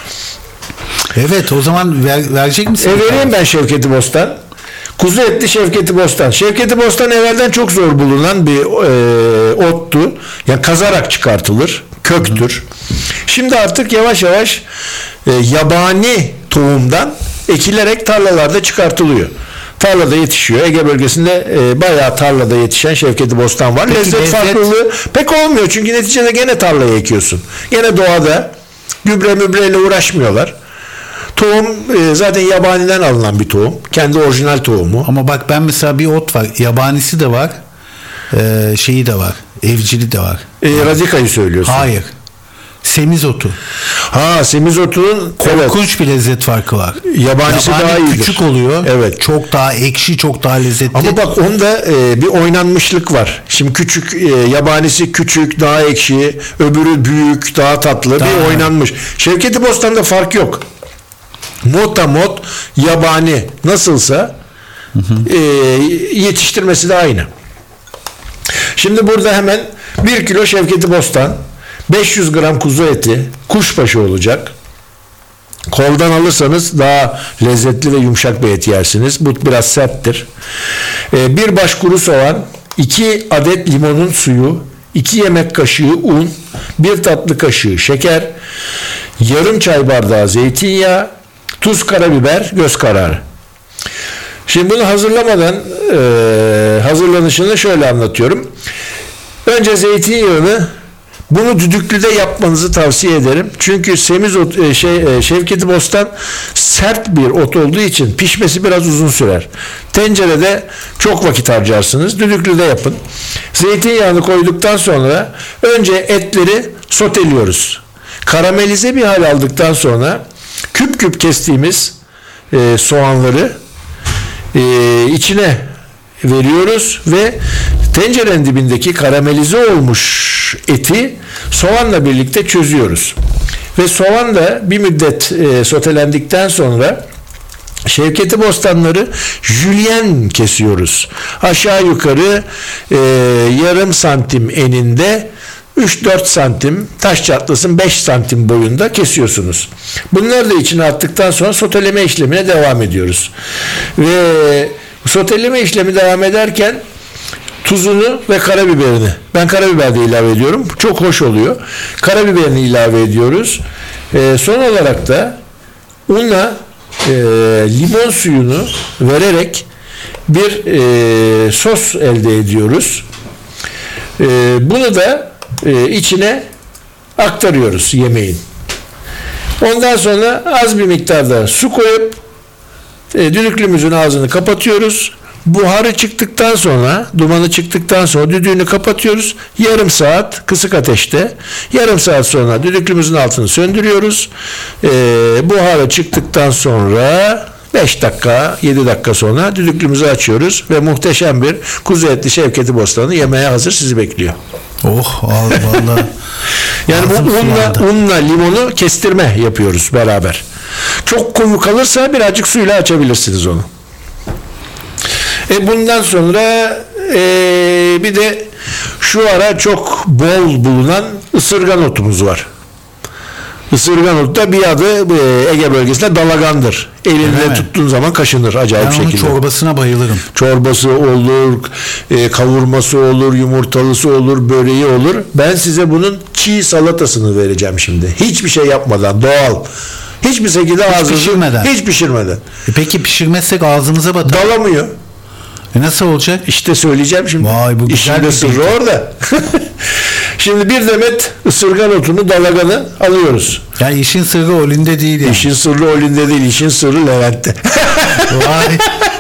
Evet, o zaman verecek misin? Vereyim ben Şevketi Bostan. Kuzu etli Şevketi Bostan. Şevketi Bostan evvelden çok zor bulunan bir ottu. Yani kazarak çıkartılır. Köktür. Şimdi artık yavaş yavaş yabani tohumdan ekilerek tarlalarda çıkartılıyor. Tarlada yetişiyor. Ege bölgesinde bayağı tarlada yetişen Şevketi Bostan var. Peki, lezzet farklılığı pek olmuyor. Çünkü neticede gene tarlaya ekiyorsun. Gene doğada gübreyle uğraşmıyorlar. Tohum zaten yabaniden alınan bir tohum. Kendi orijinal tohumu. Ama bak, ben mesela bir ot var. Yabanisi de var. Şeyi de var. Evcili de var. Radikayı söylüyorsun. Hayır. Semizotu. Semizotunun Korkunç bir lezzet farkı var. yabanisi Yabani daha iyidir. küçük oluyor. Evet. Çok daha ekşi, çok daha lezzetli. Ama bak, onda bir oynanmışlık var. Şimdi küçük, yabanisi küçük, daha ekşi, öbürü büyük, daha tatlı, bir oynanmış. Şevketi Bostan'da fark yok. Motamot yabani nasılsa yetiştirmesi de aynı. Şimdi burada hemen 1 kilo Şevketi Bostan, 500 gram kuzu eti, kuşbaşı olacak. Koldan alırsanız daha lezzetli ve yumuşak bir et yersiniz. Bu biraz serttir. Bir baş kuru soğan, 2 adet limonun suyu, 2 yemek kaşığı un, 1 tatlı kaşığı şeker, yarım çay bardağı zeytinyağı, tuz, karabiber, göz kararı. Şimdi bunu hazırlamadan hazırlanışını şöyle anlatıyorum. Önce zeytinyağını, bunu düdüklüde yapmanızı tavsiye ederim. Çünkü Şevketi Bostan sert bir ot olduğu için pişmesi biraz uzun sürer. Tencerede çok vakit harcarsınız. Düdüklüde yapın. Zeytinyağını koyduktan sonra önce etleri soteliyoruz. Karamelize bir hal aldıktan sonra küp küp kestiğimiz soğanları içine veriyoruz ve tencerenin dibindeki karamelize olmuş eti soğanla birlikte çözüyoruz. Ve soğan da bir müddet sotelendikten sonra Şevketi Bostanları jülyen kesiyoruz. Aşağı yukarı yarım santim eninde 3-4 santim, taş çatlasın 5 santim boyunda kesiyorsunuz. Bunları da içine attıktan sonra soteleme işlemine devam ediyoruz. Ve soteleme işlemi devam ederken tuzunu ve karabiberini, ben karabiber de ilave ediyorum. Çok hoş oluyor. Karabiberini ilave ediyoruz. Son olarak da unla limon suyunu vererek bir sos elde ediyoruz. Bunu da içine aktarıyoruz yemeğin. Ondan sonra az bir miktarda su koyup düdüklümüzün ağzını kapatıyoruz. Buharı çıktıktan sonra, dumanı çıktıktan sonra düdüğünü kapatıyoruz. Yarım saat kısık ateşte. Yarım saat sonra düdüklümüzün altını söndürüyoruz. Buharı çıktıktan sonra 5 dakika, 7 dakika sonra düdüklümüzü açıyoruz ve muhteşem bir kuzu etli Şevketi Bostanı yemeğe hazır sizi bekliyor. Oh vallahi. Yani bu unla limonu kestirme yapıyoruz beraber. Çok koyu kalırsa birazcık suyla açabilirsiniz onu. Bundan sonra bir de şu ara çok bol bulunan ısırgan otumuz var. Isırgan otu da bir adı Ege bölgesinde dalagandır. Elinde tuttuğun zaman kaşınır acayip şekilde. Ben onun çorbasına bayılırım. Çorbası olur, kavurması olur, yumurtalısı olur, böreği olur. Ben size bunun çiğ salatasını vereceğim şimdi. Hiçbir şey yapmadan, doğal. Hiçbir şekilde hiç pişirmeden. Peki pişirmezsek ağzımıza batar. Dalamıyor. Nasıl olacak? İşte söyleyeceğim şimdi. Vay, bu İşin de sırrı orada. Şimdi bir demet ısırgan otunu, dalaganı alıyoruz. Yani işin sırrı Olin'de değil yani. İşin sırrı Olin'de değil, işin sırrı Levent'te. Vay.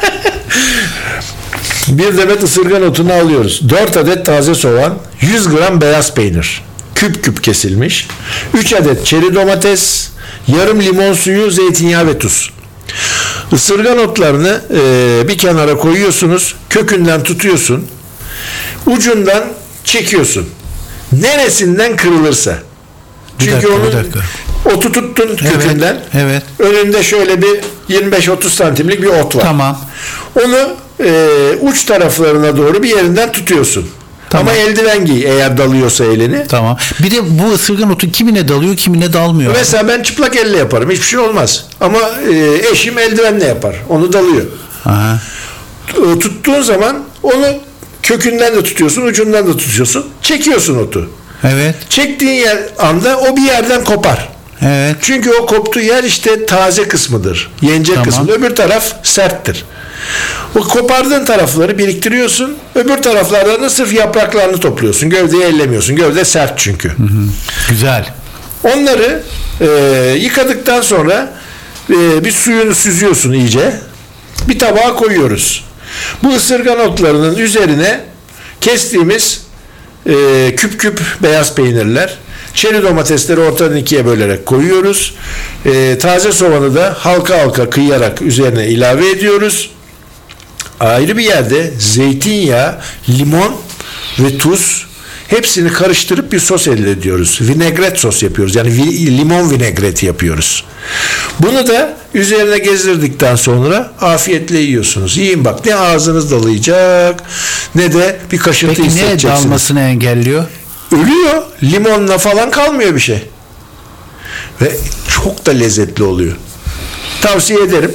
Bir demet ısırgan otunu alıyoruz. 4 adet taze soğan, 100 gram beyaz peynir, küp küp kesilmiş, 3 adet çeri domates, yarım limon suyu, zeytinyağı ve tuz. Isırgan otlarını bir kenara koyuyorsunuz, kökünden tutuyorsun, ucundan çekiyorsun. Neresinden kırılırsa. Çünkü onun otu tuttun kökünden. Evet. Önünde şöyle bir 25-30 santimlik bir ot var. Tamam. Onu uç taraflarına doğru bir yerinden tutuyorsun. Tamam. Ama eldiven giy eğer dalıyorsa elini. Tamam. Bir de bu ısırgan otu kimine dalıyor, kimine dalmıyor. Mesela ben çıplak elle yaparım. Hiçbir şey olmaz. Ama eşim eldivenle yapar. Onu dalıyor. Aha. Tuttuğun zaman onu kökünden de tutuyorsun, ucundan da tutuyorsun. Çekiyorsun otu. Evet. Çektiğin anda o bir yerden kopar. Evet. Çünkü o koptuğu yer işte taze kısmıdır. Yenecek kısmı. Öbür taraf serttir. O kopardığın tarafları biriktiriyorsun. Öbür taraflardan da sırf yapraklarını topluyorsun. Gövdeyi ellemiyorsun. Gövde sert çünkü. Güzel. Onları yıkadıktan sonra bir suyunu süzüyorsun iyice. Bir tabağa koyuyoruz. Bu ısırgan otlarının üzerine kestiğimiz küp küp beyaz peynirler, çeri domatesleri ortadan ikiye bölerek koyuyoruz. Taze soğanı da halka halka kıyarak üzerine ilave ediyoruz. Ayrı bir yerde zeytinyağı, limon ve tuz hepsini karıştırıp bir sos elde ediyoruz. Vinegret sos yapıyoruz. Yani limon vinagreti yapıyoruz. Bunu da üzerine gezdirdikten sonra afiyetle yiyorsunuz. Yiyin bak, ne ağzınız dalayacak ne de bir kaşıntı hissedeceksiniz. Peki ne dalmasını engelliyor? Ölüyor. Limonla falan kalmıyor bir şey. Ve çok da lezzetli oluyor. Tavsiye ederim.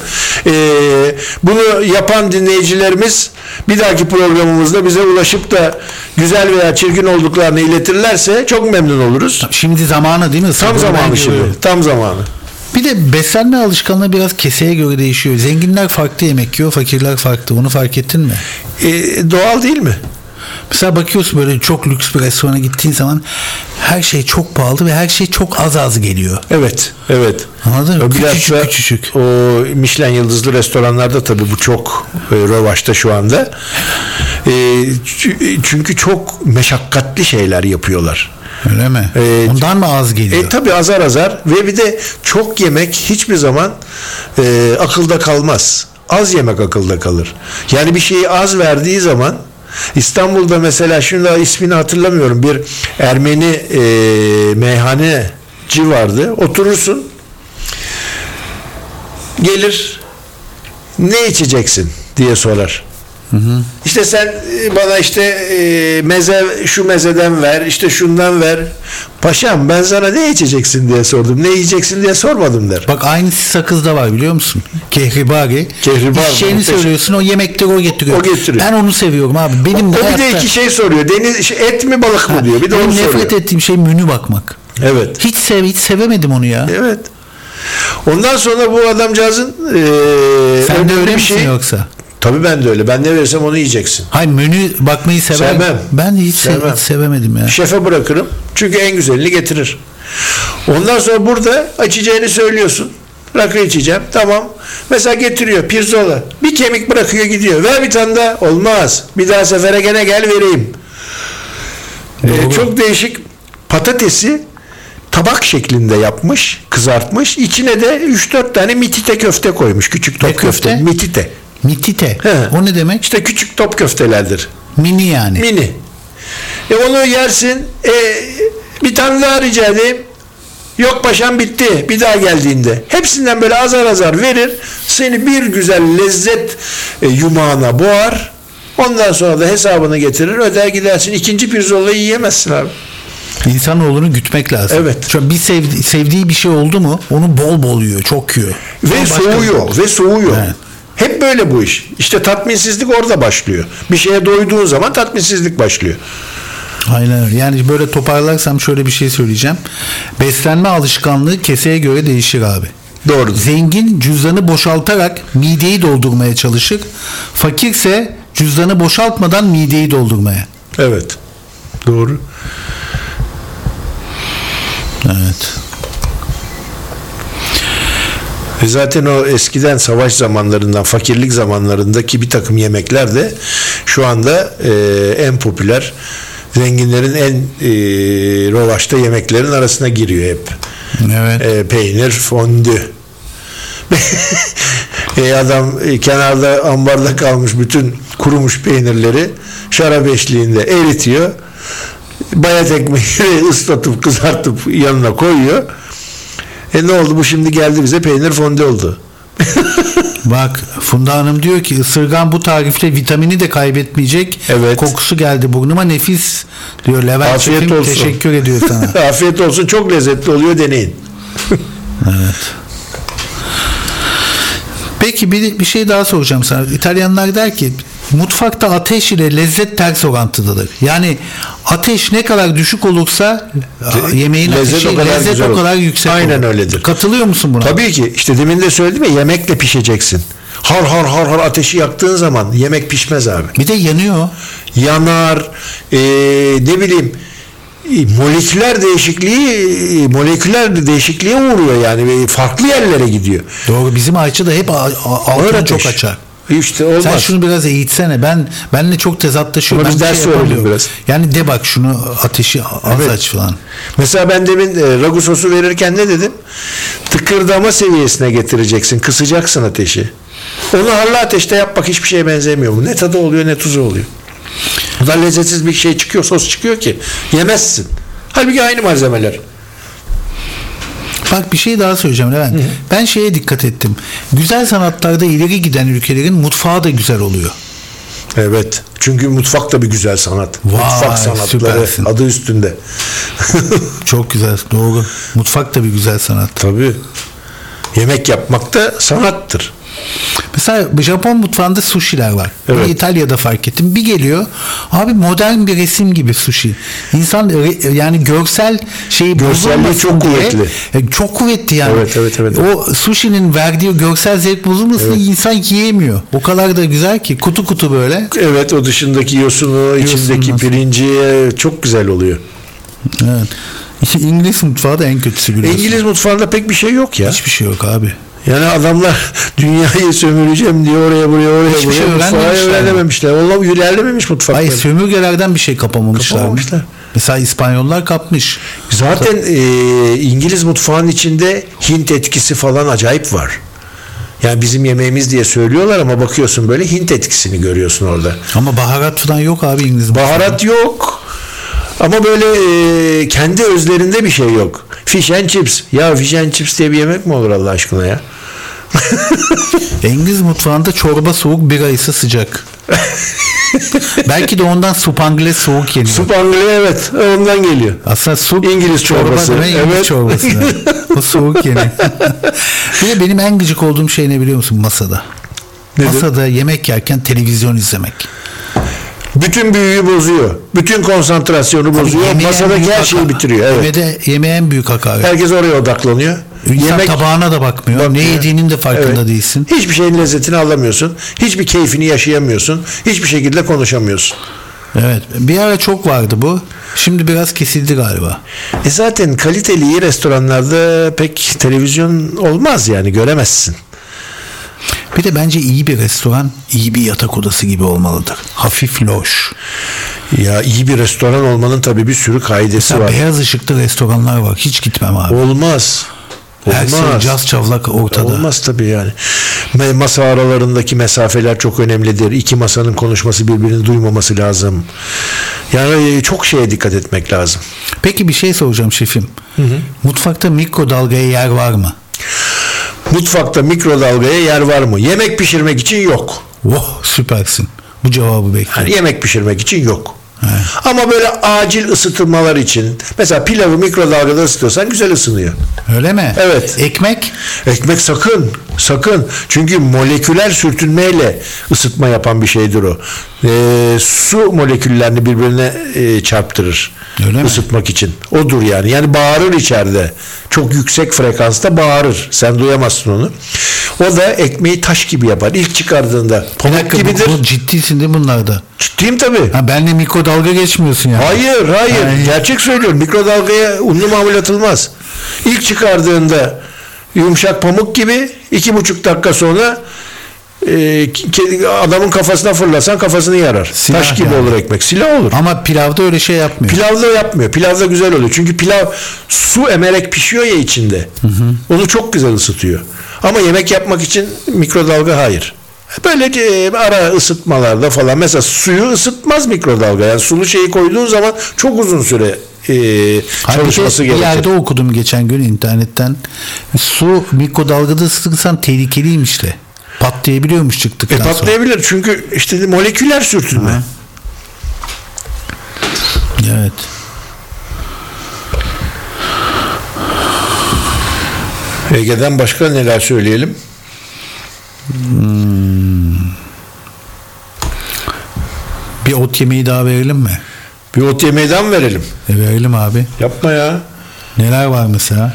Bunu yapan dinleyicilerimiz bir dahaki programımızda bize ulaşıp da güzel veya çirkin olduklarını iletirlerse çok memnun oluruz. Şimdi zamanı değil mi? Tam zamanı şimdi. Tam zamanı. Bir de beslenme alışkanlığı biraz keseye göre değişiyor. Zenginler farklı yemek yiyor, fakirler farklı. Bunu fark ettin mi? Doğal değil mi? Mesela bakıyorsun böyle çok lüks bir restorana gittiğin zaman her şey çok pahalı ve her şey çok az geliyor. Evet, evet. Anladın mı? Küçücük. O Michelin yıldızlı restoranlarda tabii bu çok revaçta şu anda. Çünkü çok meşakkatli şeyler yapıyorlar. Öyle mi? Ondan mı az geliyor? Tabii azar ve bir de çok yemek hiçbir zaman akılda kalmaz. az yemek akılda kalır. Yani bir şeyi az verdiği zaman, İstanbul'da mesela, şimdi ismini hatırlamıyorum, bir Ermeni meyhaneci vardı. Oturursun, gelir, ne içeceksin diye sorar. İşte sen bana işte meze, şu mezeden ver, işte şundan ver. Paşam, ben sana ne içeceksin diye sordum. Ne yiyeceksin diye sormadım der. Bak aynısı sakızda var, biliyor musun? Kehribari. Kehribari. İçeceğini söylüyorsun, o yemekleri o getiriyor. O getiriyor. Ben onu seviyorum abi. Benim O bir hayatta, de iki şey soruyor. Deniz, et mi balık mı diyor. Bir de benim onu nefret soruyor. ettiğim şey menü bakmak. Evet. Hiç sevemedim onu ya. Evet. Ondan sonra bu adamcağızın Sen de önemli öyle bir misin şey. yoksa? Tabii ben de öyle. Ben ne verirsem onu yiyeceksin. Hayır, menü bakmayı sever. Sevmem. Ben hiç Sevmem. sevemedim ya. Şefe bırakırım. Çünkü en güzelini getirir. Ondan sonra burada içeceğini söylüyorsun. Rakı içeceğim. Tamam. Mesela getiriyor pirzola. Bir kemik bırakıyor gidiyor. Ver bir tane daha. Olmaz. Bir daha sefere gene gel vereyim. Çok değişik. Patatesi tabak şeklinde yapmış, kızartmış. İçine de 3-4 tane mitite köfte koymuş. Küçük top köfte. Mitite. Mitite. He. O ne demek? İşte küçük top köftelerdir. Mini yani. Mini. Onu yersin. Bir tane daha rica edeyim. Yok paşam, bitti. Bir daha geldiğinde. Hepsinden böyle azar azar verir. Seni bir güzel lezzet yumağına boğar. Ondan sonra da hesabını getirir. Öder gidersin. İkinci pirzolayı yiyemezsin abi. İnsanoğlunu gütmek lazım. Evet. Çünkü bir sevdiği bir şey oldu mu onu bol bol yiyor, çok yiyor. Ve soğuyor. Ve soğuyor. Evet. Hep böyle bu iş. İşte tatminsizlik orada başlıyor. Bir şeye doyduğun zaman tatminsizlik başlıyor. Aynen öyle. Yani böyle toparlarsam şöyle bir şey söyleyeceğim. Beslenme alışkanlığı keseye göre değişir abi. Doğru. Zengin cüzdanı boşaltarak mideyi doldurmaya çalışır. Fakirse cüzdanı boşaltmadan mideyi doldurmaya. Evet. Doğru. Evet. Zaten o eskiden savaş zamanlarından, fakirlik zamanlarındaki bir takım yemekler de şu anda en popüler, zenginlerin en revaçta yemeklerin arasına giriyor hep. Evet. Peynir, fondü. Adam kenarda ambarda kalmış bütün kurumuş peynirleri şarap eşliğinde eritiyor. Bayat ekmeği ıslatıp kızartıp yanına koyuyor. Ne oldu? Bu şimdi geldi bize peynir fondü oldu. Bak Funda Hanım diyor ki ısırgan bu tarifle vitamini de kaybetmeyecek. Evet. Kokusu geldi burnuma, nefis diyor. Levent Afiyet Şefim olsun. teşekkür ediyor sana. Afiyet olsun. Çok lezzetli oluyor, deneyin. Evet. Peki bir şey daha soracağım sana. İtalyanlar der ki mutfakta ateş ile lezzet ters orantılıdır. Yani ateş ne kadar düşük olursa yemeğin lezzet ateşi, o kadar lezzet güzel o olur. kadar yüksek Aynen olur. öyledir. Katılıyor musun buna? Tabii ki. İşte demin de söyledim ya, yemekle pişeceksin. Har har har har ateşi yaktığın zaman yemek pişmez abi. Bir de yanıyor. Yanar, ne bileyim, moleküler değişikliğe uğruyor yani, farklı yerlere gidiyor. Doğru, bizim Ayça da hep altını çok açar. İşte olmaz. Sen şunu biraz eğitsene. Benle çok tezatlaşıyor. Ama Ben biz bir ders şey verelim yapamıyorum. biraz. Yani de bak şunu ateşi az Evet. aç falan. Mesela ben demin ragu sosu verirken ne dedim? Tıkırdama seviyesine getireceksin. Kısacaksın ateşi. Onu harlı ateşte yap bak, hiçbir şeye benzemiyor bu. Ne tadı oluyor ne tuzu oluyor. Bu da lezzetsiz bir şey çıkıyor, sos çıkıyor ki yemezsin. Halbuki aynı malzemeler. Bak bir şey daha söyleyeceğim Levent. Ben şeye dikkat ettim. Güzel sanatlarda ileri giden ülkelerin mutfağı da güzel oluyor. Evet. Çünkü mutfak da bir güzel sanat. Vay, Mutfak sanatları süpersin. adı üstünde. Çok güzel. Doğru. Mutfak da bir güzel sanat. Tabii. Yemek yapmak da sanattır. Mesela Japon mutfağında sushi'ler var. Evet. Bunu İtalya'da fark ettim. Bir geliyor. Abi modern bir resim gibi sushi. İnsan yani görsel şeyi Görselliği bozulmasın çok diye, kuvvetli. çok kuvvetli yani. Evet. O sushi'nin verdiği görsel zevk bozulmasın diye insan yiyemiyor. O kadar da güzel ki. Kutu kutu böyle. Evet, o dışındaki yosunu, içindeki pirinci çok güzel oluyor. Evet. İngiliz mutfağı da en kötüsü biliyorsun. İngiliz mutfağında pek bir şey yok ya. Hiçbir şey yok abi. Yani adamlar dünyayı sömüreceğim diye oraya buraya Hiçbir şey öğrenmemişler. öğrenememişler. Onlar ilerlememiş mutfakları. Hayır, sömürgelerden bir şey kapamamışlar. Kapamamışlar. Mesela İspanyollar kapmış. Zaten İngiliz mutfağının içinde Hint etkisi falan acayip var. Yani bizim yemeğimiz diye söylüyorlar ama bakıyorsun böyle Hint etkisini görüyorsun orada. Ama baharat falan yok abi İngiliz Baharat yok. Ama böyle kendi özlerinde bir şey yok. Fish and chips. Ya fish and chips diye bir yemek mi olur Allah aşkına ya? İngiliz mutfağında çorba soğuk, bira ise sıcak. Belki de ondan sup anglais soğuk yeniyor. Sup anglais, evet, ondan geliyor. Aslında sup İngiliz çorbası. demek, İngiliz Evet. çorbası. O soğuk yeniyor. Bir de benim en gıcık olduğum şey ne biliyor musun masada? Nedir? Masada yemek yerken televizyon izlemek. Bütün büyüyü bozuyor. Bütün konsantrasyonu bozuyor. Yemeğe en Masadaki büyük her şeyi bitiriyor. Evet. Yemeğe en büyük hakaret. Herkes oraya odaklanıyor. İnsan tabağına da bakmıyor. Ne bakmıyor. yediğinin de farkında Evet. değilsin. Hiçbir şeyin lezzetini alamıyorsun. Hiçbir keyfini yaşayamıyorsun. Hiçbir şekilde konuşamıyorsun. Evet. Bir ara çok vardı bu. Şimdi biraz kesildi galiba. Zaten kaliteli iyi restoranlarda pek televizyon olmaz yani, göremezsin. Bir de bence iyi bir restoran iyi bir yatak odası gibi olmalıdır. Hafif loş. Ya iyi bir restoran olmanın tabii bir sürü kaidesi Mesela var. beyaz ışıklı restoranlar var. Hiç gitmem abi. Olmaz. Her şey Olmaz. caz çavlak ortada. Olmaz tabii yani. Masa aralarındaki mesafeler çok önemlidir. İki masanın konuşması birbirini duymaması lazım. Yani çok şeye dikkat etmek lazım. Peki bir şey soracağım şefim. Mutfakta mikrodalgaya yer var mı? Mutfakta mikrodalgaya yer var mı? Yemek pişirmek için yok. Oh, süpersin. Bu cevabı bekliyorum. Yani yemek pişirmek için yok. Ama böyle acil ısıtmalar için, mesela pilavı mikrodalgada ısıtıyorsan güzel ısınıyor. Öyle mi? Evet. Ekmek? Ekmek sakın. Çünkü moleküler sürtünmeyle ısıtma yapan bir şeydir o. Su moleküllerini birbirine çarptırır. Öyle mi? Isıtmak için. Odur yani. Yani bağırır içeride. Çok yüksek frekansta bağırır. Sen duyamazsın onu. O da ekmeği taş gibi yapar. İlk çıkardığında Bir pamuk dakika, gibidir. bu ciddisin değil mi bunlarda? Ciddiyim tabii. Ha, benle mikrodalga geçmiyorsun yani. Hayır. Yani- Gerçek söylüyorum. Mikrodalgaya unlu mamul atılmaz. İlk çıkardığında yumuşak pamuk gibi, 2,5 dakika sonra adamın kafasına fırlasan kafasını yarar. Silah Taş gibi yani. olur ekmek. Silah olur. Ama pilavda öyle şey yapmıyor. Pilavda yapmıyor. Pilavda güzel oluyor. Çünkü pilav su emerek pişiyor ya içinde. Onu çok güzel ısıtıyor. Ama yemek yapmak için mikrodalga hayır. Böylece ara ısıtmalarda falan, mesela suyu ısıtmaz mikrodalga. Yani sulu şeyi koyduğun zaman çok uzun süre çalışması Bir gerekir. yerde okudum geçen gün internetten. Su mikrodalgada ısıtırsan tehlikeliymiş de. Patlayabiliyormuş çıktıktan sonra. Patlayabilir çünkü işte moleküler sürtünme. Evet. Ege'den başka neler söyleyelim? Bir ot yemeği daha verelim mi? Bir ot yemeğinden verelim. Verelim abi. Yapma ya. Neler var mesela?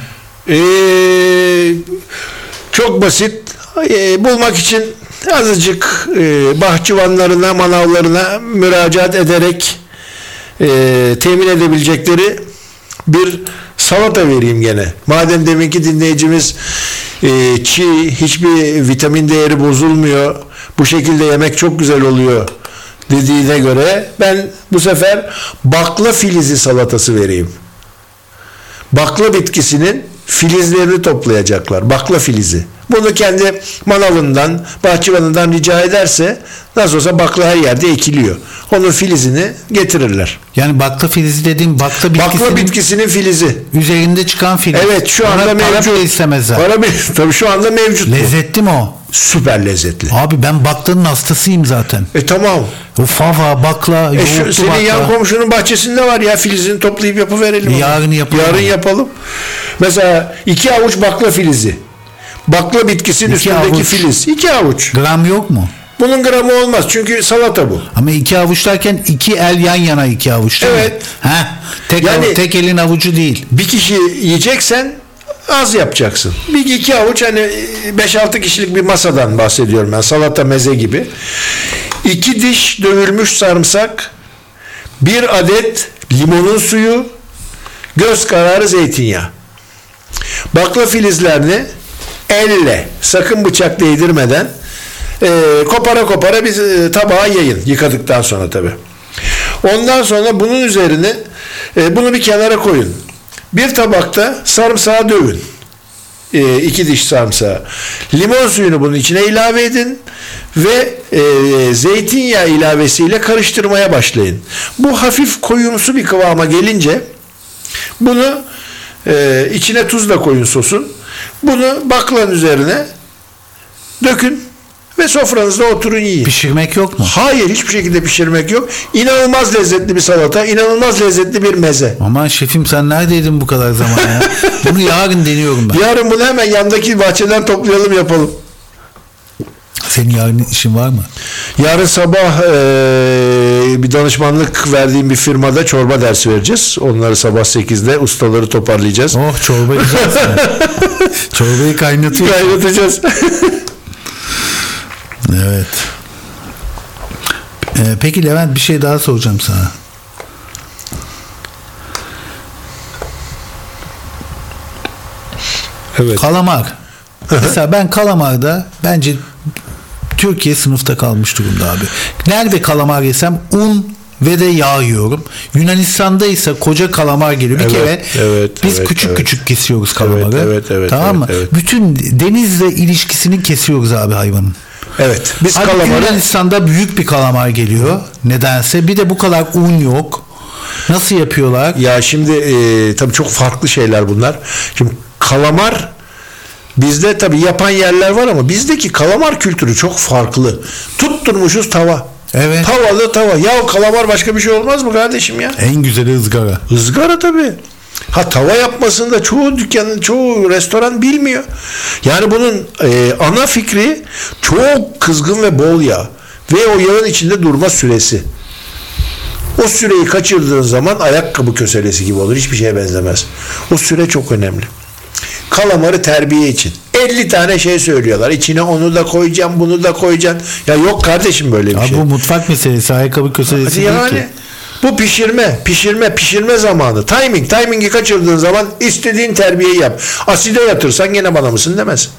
Çok basit. Bulmak için azıcık bahçıvanlarına, manavlarına müracaat ederek temin edebilecekleri bir salata vereyim gene. Madem deminki dinleyicimiz çiğ, hiçbir vitamin değeri bozulmuyor, bu şekilde yemek çok güzel oluyor dediğine göre ben bu sefer bakla filizi salatası vereyim. Bakla bitkisinin filizlerini toplayacaklar. Bakla filizi. Bunu kendi manavından, bahçıvanından rica ederse, nasıl olsa bakla her yerde ekiliyor. Onun filizini getirirler. Yani bakla filizi dediğim bakla bitkisinin, Bakla bitkisinin filizi. üzerinde çıkan filiz. Evet, şu Ona anda para mevcut. bile istemezler. Tabii şu anda mevcut. Lezzetli mi o? Süper lezzetli. Abi ben baklanın hastasıyım zaten. Tamam. O fava, bakla, yoğurtlu Senin bakla. yan komşunun bahçesinde var ya, filizini toplayıp yapıverelim. onu. Yarın yapalım. Yarın yapalım. Mesela 2 avuç bakla filizi. Bakla bitkisinin 2 üstündeki avuç. filiz. 2 avuç. Gram yok mu? Bunun gramı olmaz çünkü salata bu. Ama 2 avuç derken 2 el yan yana 2 avuç değil Evet. mi? Heh, Yani- tek elin avucu değil. Bir kişi yiyeceksen az yapacaksın. 1-2 avuç, hani 5-6 kişilik bir masadan bahsediyorum ben. Salata, meze gibi. 2 diş dövülmüş sarımsak, 1 adet limonun suyu, göz kararı zeytinyağı. Bakla filizlerini elle, sakın bıçak değdirmeden kopara kopara bir tabağa yayın. Yıkadıktan sonra tabii. Ondan sonra bunun üzerine bunu bir kenara koyun. Bir tabakta sarımsağı dövün. 2 diş sarımsağı. Limon suyunu bunun içine ilave edin ve zeytinyağı ilavesiyle karıştırmaya başlayın. Bu hafif koyumsu bir kıvama gelince bunu içine tuz da koyun sosun. Bunu baklanın üzerine dökün ve sofranızda oturun yiyin. Pişirmek yok mu? Hayır, hiçbir şekilde pişirmek yok. İnanılmaz lezzetli bir salata, inanılmaz lezzetli bir meze. Aman şefim sen neredeydin bu kadar zaman ya? Bunu yarın deniyorum ben. Yarın bunu hemen yandaki bahçeden toplayalım, yapalım. Senin yarın işin var mı? Yarın sabah bir danışmanlık verdiğim bir firmada çorba dersi vereceğiz. Onları sabah 8'de ustaları toparlayacağız. Oh, çorba güzel sana. Çorbayı kaynatıyor. Kaynatacağız. Evet. Peki Levent, bir şey daha soracağım sana. Evet. Kalamar. Mesela ben kalamarda bence Türkiye sınıfta kalmış durumda abi. Nerede kalamar yesem un ve de yağ yiyorum. Yunanistan'da ise koca kalamar geliyor. Bir Evet, kere evet, biz evet, küçük evet. küçük kesiyoruz kalamarı. Evet, tamam mı? evet. Bütün denizle ilişkisini kesiyoruz abi hayvanın. Evet. Biz Halbuki kalamarı Yunanistan'da büyük bir kalamar geliyor. Nedense. Bir de bu kadar un yok. Nasıl yapıyorlar? ya şimdi tabii çok farklı şeyler bunlar. Şimdi kalamar bizde tabii yapan yerler var ama bizdeki kalamar kültürü çok farklı. Tutturmuşuz tava. Evet. Tavalı tava. Ya kalamar başka bir şey olmaz mı kardeşim ya? En güzeli ızgara. Izgara tabii. Ha, tava yapmasını da çoğu dükkanın, çoğu restoran bilmiyor. Yani bunun ana fikri çok kızgın ve bol yağ. Ve o yağın içinde durma süresi. O süreyi kaçırdığın zaman ayakkabı köselesi gibi olur. Hiçbir şeye benzemez. O süre çok önemli. Kalamarı terbiye için 50 tane şey söylüyorlar. İçine onu da koyacağım, bunu da koyacağım. Ya yok kardeşim böyle bir Abi şey. bu mutfak meselesi, ayakkabı köselesi değil Yani ki. bu pişirme zamanı. Timingi kaçırdığın zaman istediğin terbiyeyi yap. Aside yatırsan gene bana mısın demez.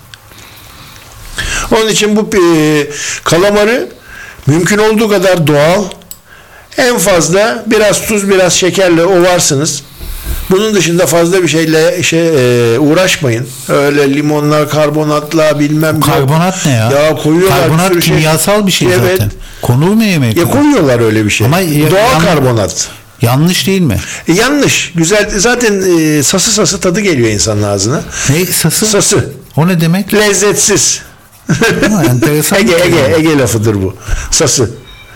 Onun için bu kalamarı mümkün olduğu kadar doğal, en fazla biraz tuz, biraz şekerle ovarsınız. Bunun dışında fazla bir şeyle uğraşmayın. Öyle limonla, karbonatla bilmem. Karbonat ne ya? Ya koyuyorlar. Karbonat bir sürü kimyasal bir şey Evet. zaten. Konur mu yemeğe? Ya koyuyorlar öyle bir şey. Ama Doğal karbonat. Yanlış değil mi? Yanlış. Güzel. Zaten sası tadı geliyor insanın ağzına. Ne sası? Sası. O ne demek? Lezzetsiz. Ha, enteresan. Ege lafıdır bu. Sası.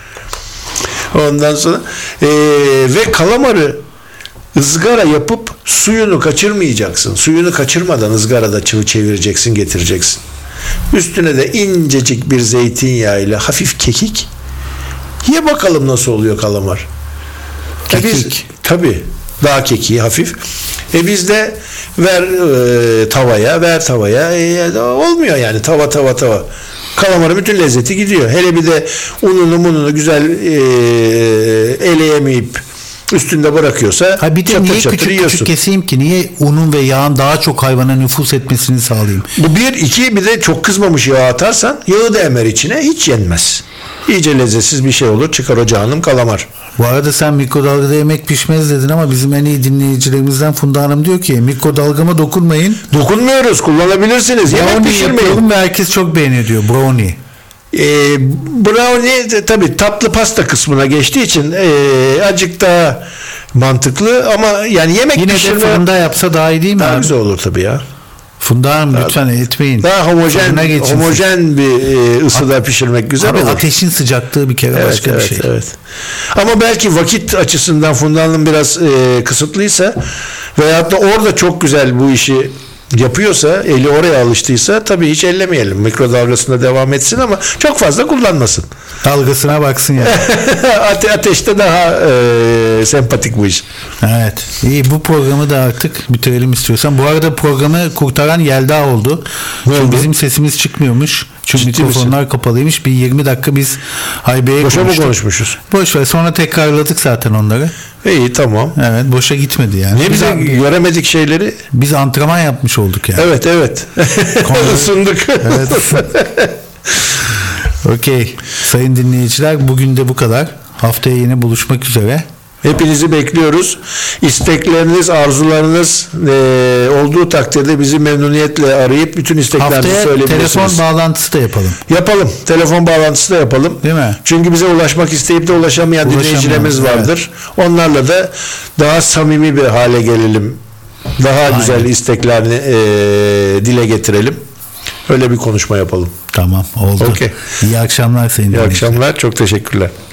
Ondan sonra ve kalamarı ızgara yapıp suyunu kaçırmayacaksın. Suyunu kaçırmadan ızgarada çevireceksin, getireceksin. Üstüne de incecik bir zeytinyağıyla hafif kekik. Ye bakalım nasıl oluyor kalamar. Kekik. Tabii. Dağ kekiği hafif. Biz de ver tavaya. Olmuyor yani. Tava. Kalamarın bütün lezzeti gidiyor. Hele bir de ununu güzel eleyemeyip üstünde bırakıyorsa Ha bir de çatır niye çatır küçük yiyorsun. küçük keseyim ki? Niye unun ve yağın daha çok hayvana nüfuz etmesini sağlayayım? Bu bir de çok kızmamış yağ atarsan yağı da emer içine, hiç yenmez. İyice lezzetsiz bir şey olur. Çıkar o canım kalamar. Bu arada sen mikrodalgada yemek pişmez dedin ama bizim en iyi dinleyicilerimizden Funda Hanım diyor ki mikrodalgama dokunmayın. Dokunmuyoruz. Kullanabilirsiniz. Yemek Brownie pişirmeyin. yapıyorum ve herkes çok beğeniyor diyor. Brownie. Brownie tabii tatlı pasta kısmına geçtiği için azıcık daha mantıklı ama yani yemek Yine de pişirme fırında yapsa daha iyi değil mi daha abi? güzel olur tabii ya. Funda Hanım lütfen etmeyin. Daha Fırına geçin. homojen bir ısıda pişirmek güzel Abi olur. ateşin sıcaklığı bir kere başka bir şey. Evet. Ama belki vakit açısından Funda Hanım biraz kısıtlıysa veyahut da orada çok güzel bu işi yapıyorsa, eli oraya alıştıysa tabii hiç ellemeyelim. Mikrodalgasında devam etsin ama çok fazla kullanmasın. Dalgasına baksın yani. Ateşte daha sempatik bu iş. Evet. İyi, bu programı da artık bitirelim istiyorsan. Bu arada programı kurtaran Yelda oldu. Ne Çünkü oldu? bizim sesimiz çıkmıyormuş. Çünkü Ciddi mikrofonlar kapalıymış. Bir 20 dakika biz haybeyi Boşa mı konuştuk. konuşmuşuz? Boş ver. Sonra tekrarladık zaten onları. İyi, tamam. Evet. Boşa gitmedi yani. Niye bize göremedik şeyleri? Biz antrenman yapmış olduk yani. Evet. Isındık. Evet. Okey. Sayın dinleyiciler, bugün de bu kadar. Haftaya yine buluşmak üzere. Hepinizi bekliyoruz. İstekleriniz, arzularınız olduğu takdirde bizi memnuniyetle arayıp bütün isteklerinizi Haftaya söyleyebilirsiniz. telefon bağlantısı da yapalım. Yapalım. Telefon bağlantısı da yapalım. Değil mi? Çünkü bize ulaşmak isteyip de ulaşamayan dinleyicilerimiz vardır. Onlarla da daha samimi bir hale gelelim. Daha güzel isteklerini dile getirelim. Öyle bir konuşma yapalım. Tamam, oldu. Okey. İyi akşamlar senin. İyi akşamlar. Çok teşekkürler.